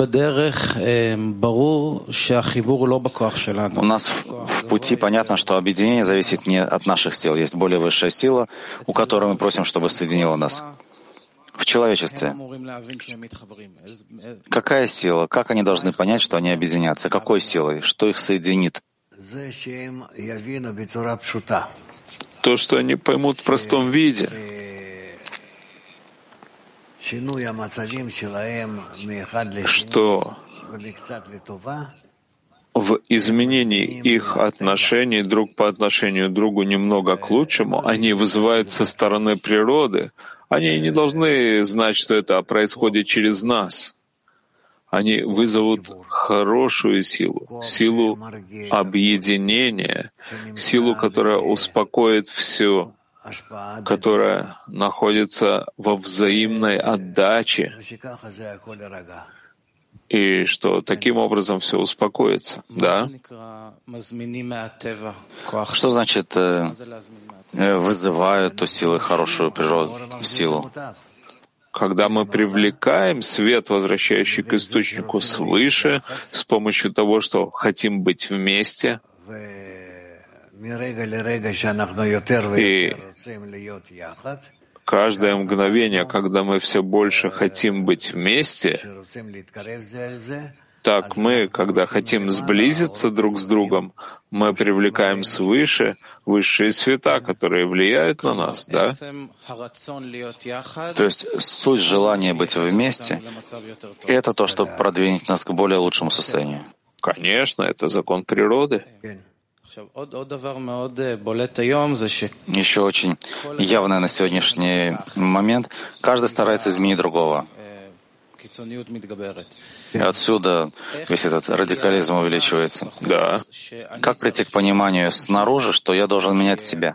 нас в пути понятно, что объединение зависит не от наших сил. Есть более высшая сила, у которой мы просим, чтобы соединила нас. В человечестве. Какая сила? Как они должны понять, что они объединятся? Какой силой? Что их соединит? То, что они поймут в простом виде. Что в изменении их отношений друг по отношению к другу немного к лучшему, они вызывают со стороны природы. Они не должны знать, что это происходит через нас. Они вызовут хорошую силу, силу объединения, силу, которая успокоит все, которая находится во взаимной отдаче, и что таким образом все успокоится. Да? Что значит вызывают ту силу, хорошую природу, силу? Когда мы привлекаем свет, возвращающий к источнику свыше, с помощью того, что хотим быть вместе, и каждое мгновение, когда мы все больше хотим быть вместе, так мы, когда хотим сблизиться друг с другом, мы привлекаем свыше высшие света, которые влияют на нас, да? То есть суть желания быть вместе — это то, что продвинет нас к более лучшему состоянию. Конечно, это закон природы. Еще очень явно на сегодняшний момент каждый старается изменить другого. И отсюда весь этот радикализм увеличивается. Да. Как прийти к пониманию снаружи, что я должен менять себя,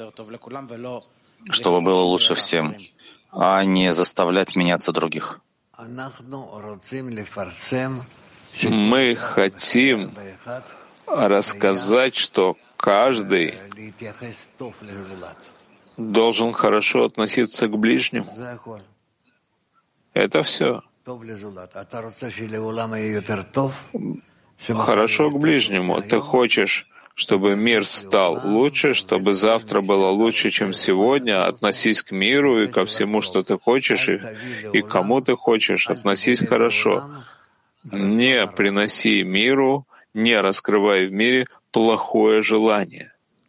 чтобы было лучше всем, а не заставлять меняться других? Мы хотим рассказать, что каждый должен хорошо относиться к ближнему. Это все. Хорошо к ближнему. Ты хочешь, чтобы мир стал лучше, чтобы завтра было лучше, чем сегодня. Относись к миру и ко всему, что ты хочешь, и кому ты хочешь. Относись хорошо. Не приноси миру, не раскрывай в мире плохое желание.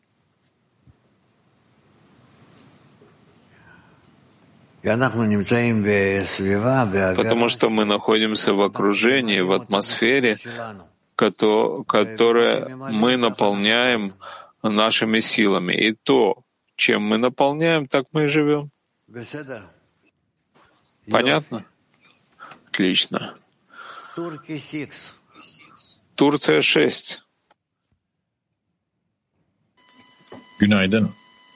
Потому что мы находимся в окружении, в атмосфере, которое мы наполняем нашими силами. И то, чем мы наполняем, так мы и живем. Понятно? Отлично. Турция 6. Günaydın.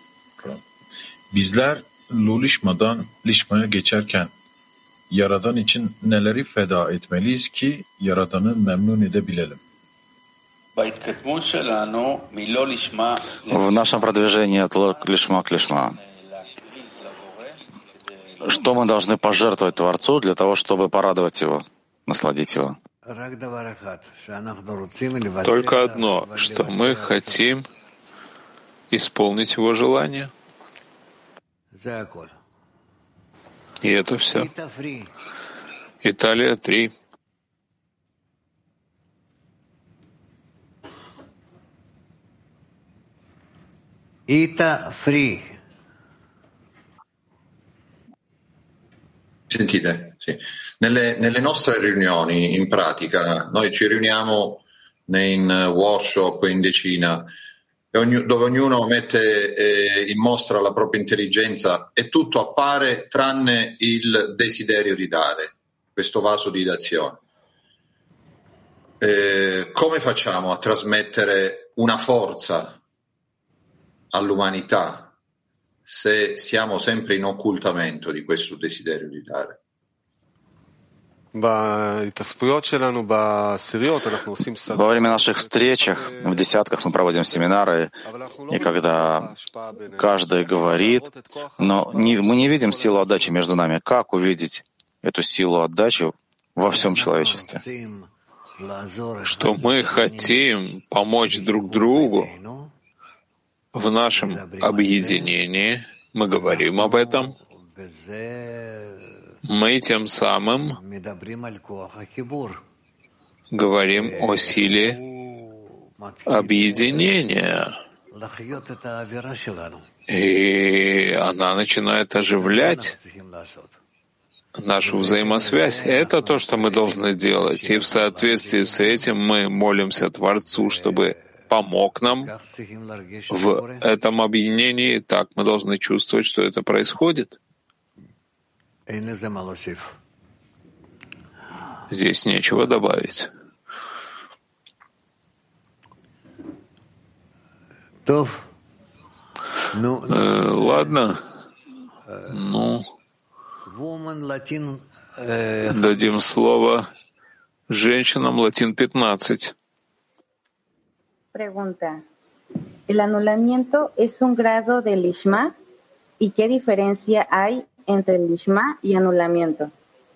Bizler Lulishma'dan Lishma'ya geçerken Yaradan için neleri feda etmeliyiz ki Yaradan'ı memnun edebilelim? В нашем продвижении от лишма к лишма, что мы должны пожертвовать Творцу для того, чтобы порадовать Его, насладить Его? Только одно, что мы хотим исполнить Его желание. И это все. Италия 3. Ita free. Sentite? Sì. Nelle nostre riunioni, in pratica, noi ci riuniamo in workshop, in decina, dove ognuno mette in mostra la propria intelligenza e tutto appare tranne il desiderio di dare, questo vaso di d'azione. Come facciamo a trasmettere una forza all'umanità se siamo sempre in occultamento di questo desiderio di dare? Во время наших встреч, в десятках мы проводим семинары, и когда каждый говорит, но мы не видим силу отдачи между нами. Как увидеть эту силу отдачи во всем человечестве? Что мы хотим помочь друг другу в нашем объединении, мы говорим об этом, мы тем самым говорим о силе объединения, и она начинает оживлять нашу взаимосвязь. Это то, что мы должны делать. И в соответствии с этим мы молимся Творцу, чтобы помог нам в этом объединении. Так мы должны чувствовать, что это происходит. Здесь нечего добавить. Ладно. Дадим слово женщинам, Латин 15. Pregunta. ¿El anulamiento es un grado del Lishma? ¿Y qué diferencia hay entre el Lishma y anulamiento?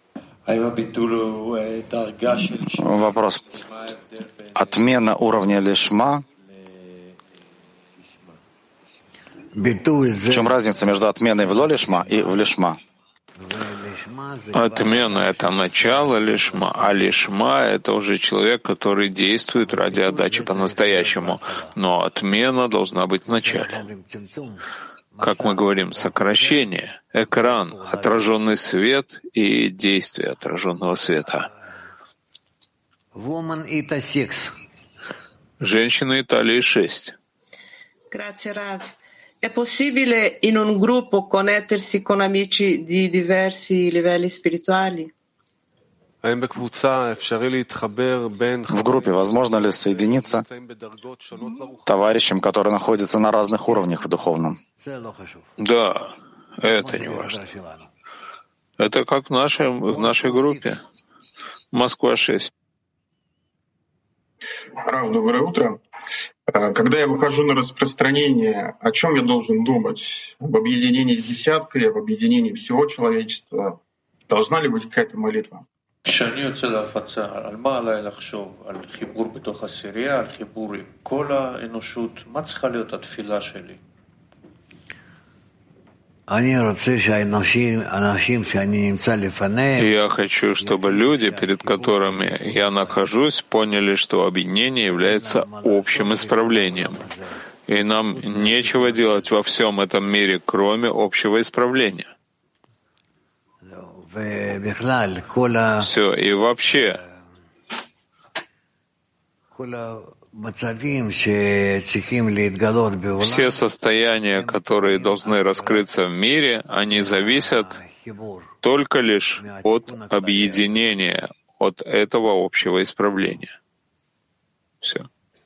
Вопрос. Отмена уровня лишма. В чем разница между отменой в ло-лишма и в лишма? Отмена — это начало лишма, а лишма — это уже человек, который действует ради отдачи по-настоящему. Но отмена должна быть в начале. Как мы говорим, сокращение, экран, отраженный свет и действие отраженного света. Женщина Италии 6. È possibile in un gruppo connettersi con amici di diversi livelli spirituali? В группе возможно ли соединиться товарищам, которые находятся на разных уровнях в духовном? Да, это не важно. Это как в нашей группе. Москва 6. Рав, доброе утро. Когда я выхожу на распространение, о чем я должен думать? Об объединении с десяткой, об объединении всего человечества? Должна ли быть какая-то молитва? כשאני יוצא להפצה, על מה עליי לחשוב? על חיבור בתוך עשירייה, על חיבור עם כל האנושות? מה צריכה להיות התפילה שלי? Я хочу, чтобы люди, перед которыми я нахожусь, поняли, что объединение является общим исправлением. И нам нечего делать во всем этом мире, кроме общего исправления. Все, и вообще, все состояния, которые должны раскрыться в мире, они зависят только лишь от объединения, от этого общего исправления. Все.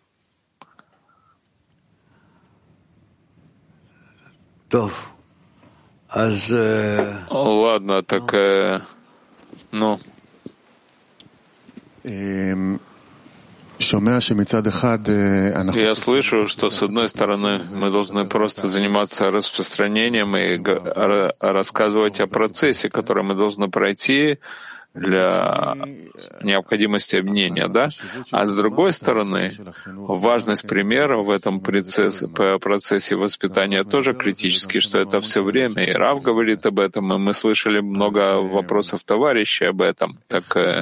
Ладно, так, Я слышу, что с одной стороны мы должны просто заниматься распространением и рассказывать о процессе, который мы должны пройти для необходимости объединения, да? А с другой стороны, важность примера в этом процессе воспитания тоже критический, что это все время. И Рав говорит об этом, и мы слышали много вопросов товарищей об этом. Так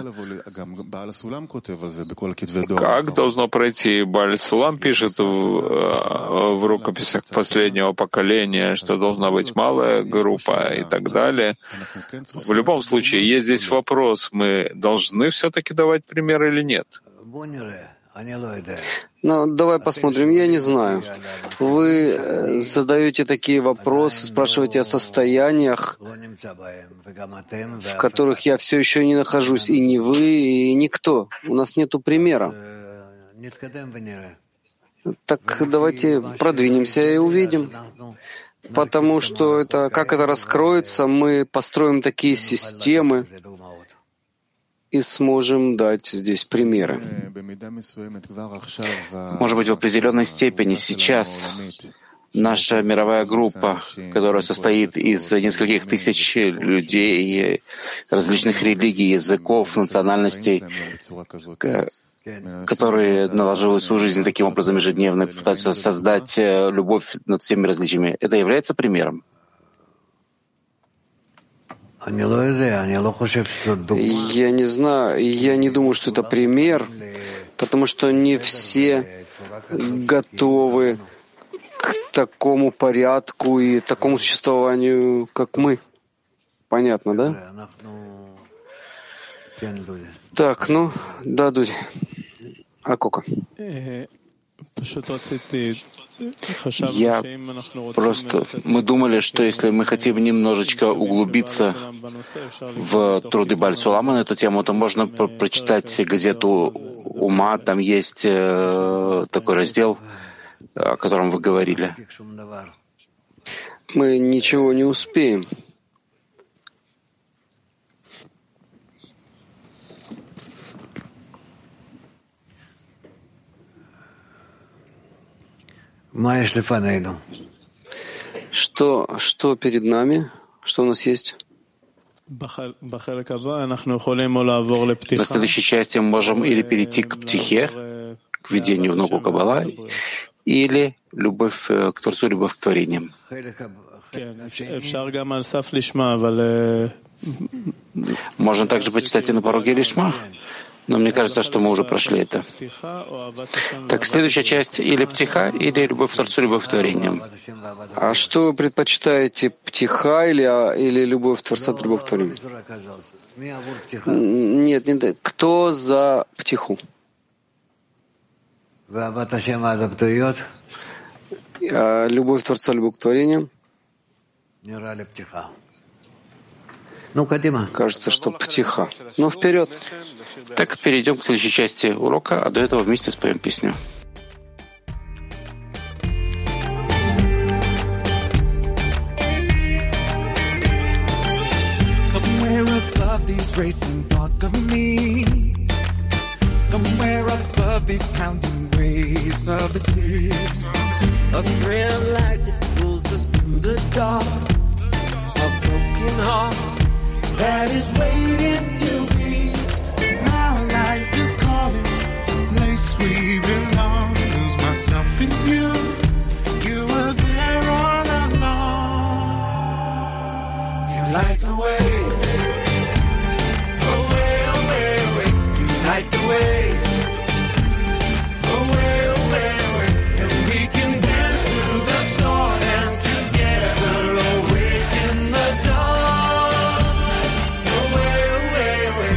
как должно пройти? Бааль Сулам пишет в рукописях последнего поколения, что должна быть малая группа и так далее. В любом случае, есть здесь вопрос, мы должны все-таки давать пример или нет? Ну, давай посмотрим. Я не знаю. Вы задаете такие вопросы, спрашиваете о состояниях, в которых я все еще не нахожусь, и не вы, и никто. У нас нету примера. Так давайте продвинемся и увидим. Потому что как это раскроется, мы построим такие системы и сможем дать здесь примеры. Может быть, в определенной степени сейчас наша мировая группа, которая состоит из нескольких тысяч людей, различных религий, языков, национальностей, которые наложили свою жизнь таким образом ежедневно, пытаются создать любовь над всеми различиями, это является примером? Я не знаю, я не думаю, что это пример, потому что не все готовы к такому порядку и такому существованию, как мы. Понятно, да? Так, ну, да, Дудь. Акока. Мы думали, что если мы хотим немножечко углубиться в труды Бааль Сулама на эту тему, то можно прочитать газету «Ума», там есть такой раздел, о котором вы говорили. Мы ничего не успеем. Что перед нами? Что у нас есть? На следующей части мы можем или перейти к птихе, к введению в науку Каббала, или любовь к Творцу, любовь к творениям. Можно также почитать и на пороге Лишма, но мне кажется, что мы уже прошли это. Так, следующая часть или птиха, или любовь к Творцу, любовь к творениям. А что вы предпочитаете, птиха или любовь Творца, любовь к творениям? Нет. Кто за птиху? Любовь Творца, любовь к творениям? Кажется, что птиха. Ну, вперед. Так, перейдем к следующей части урока, а до этого вместе споем песню. Somewhere above these racing thoughts of me, somewhere above these pounding waves of the sea, a thrill light that pulls us through the dark, a broken heart that is waiting to be. Now life is calling, the place we belong. Lose myself in you, you were there all along. You light the way, away, away, away. You light the way, away, away, away. And we can dance through the storm and together awake in the dawn. Away, away, away.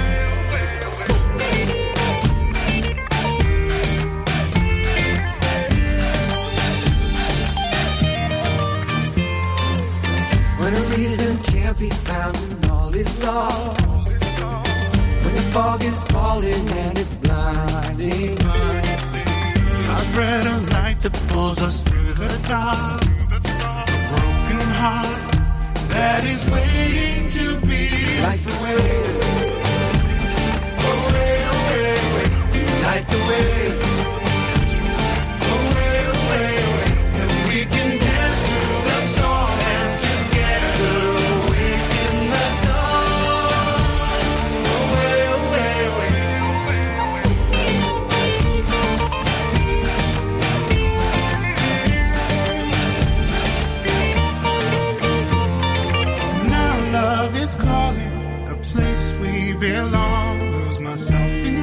When a reason can't be found and all is lost, when the fog is falling and it's blinding us, I've read a light that pulls us through the dark, a broken heart that is waiting to be light the way, away, away, away. You light the way, away, away, away. And we can dance through the storm and together awake in the dawn. Away, away, away. Now love is calling, the place we belong. Lose myself in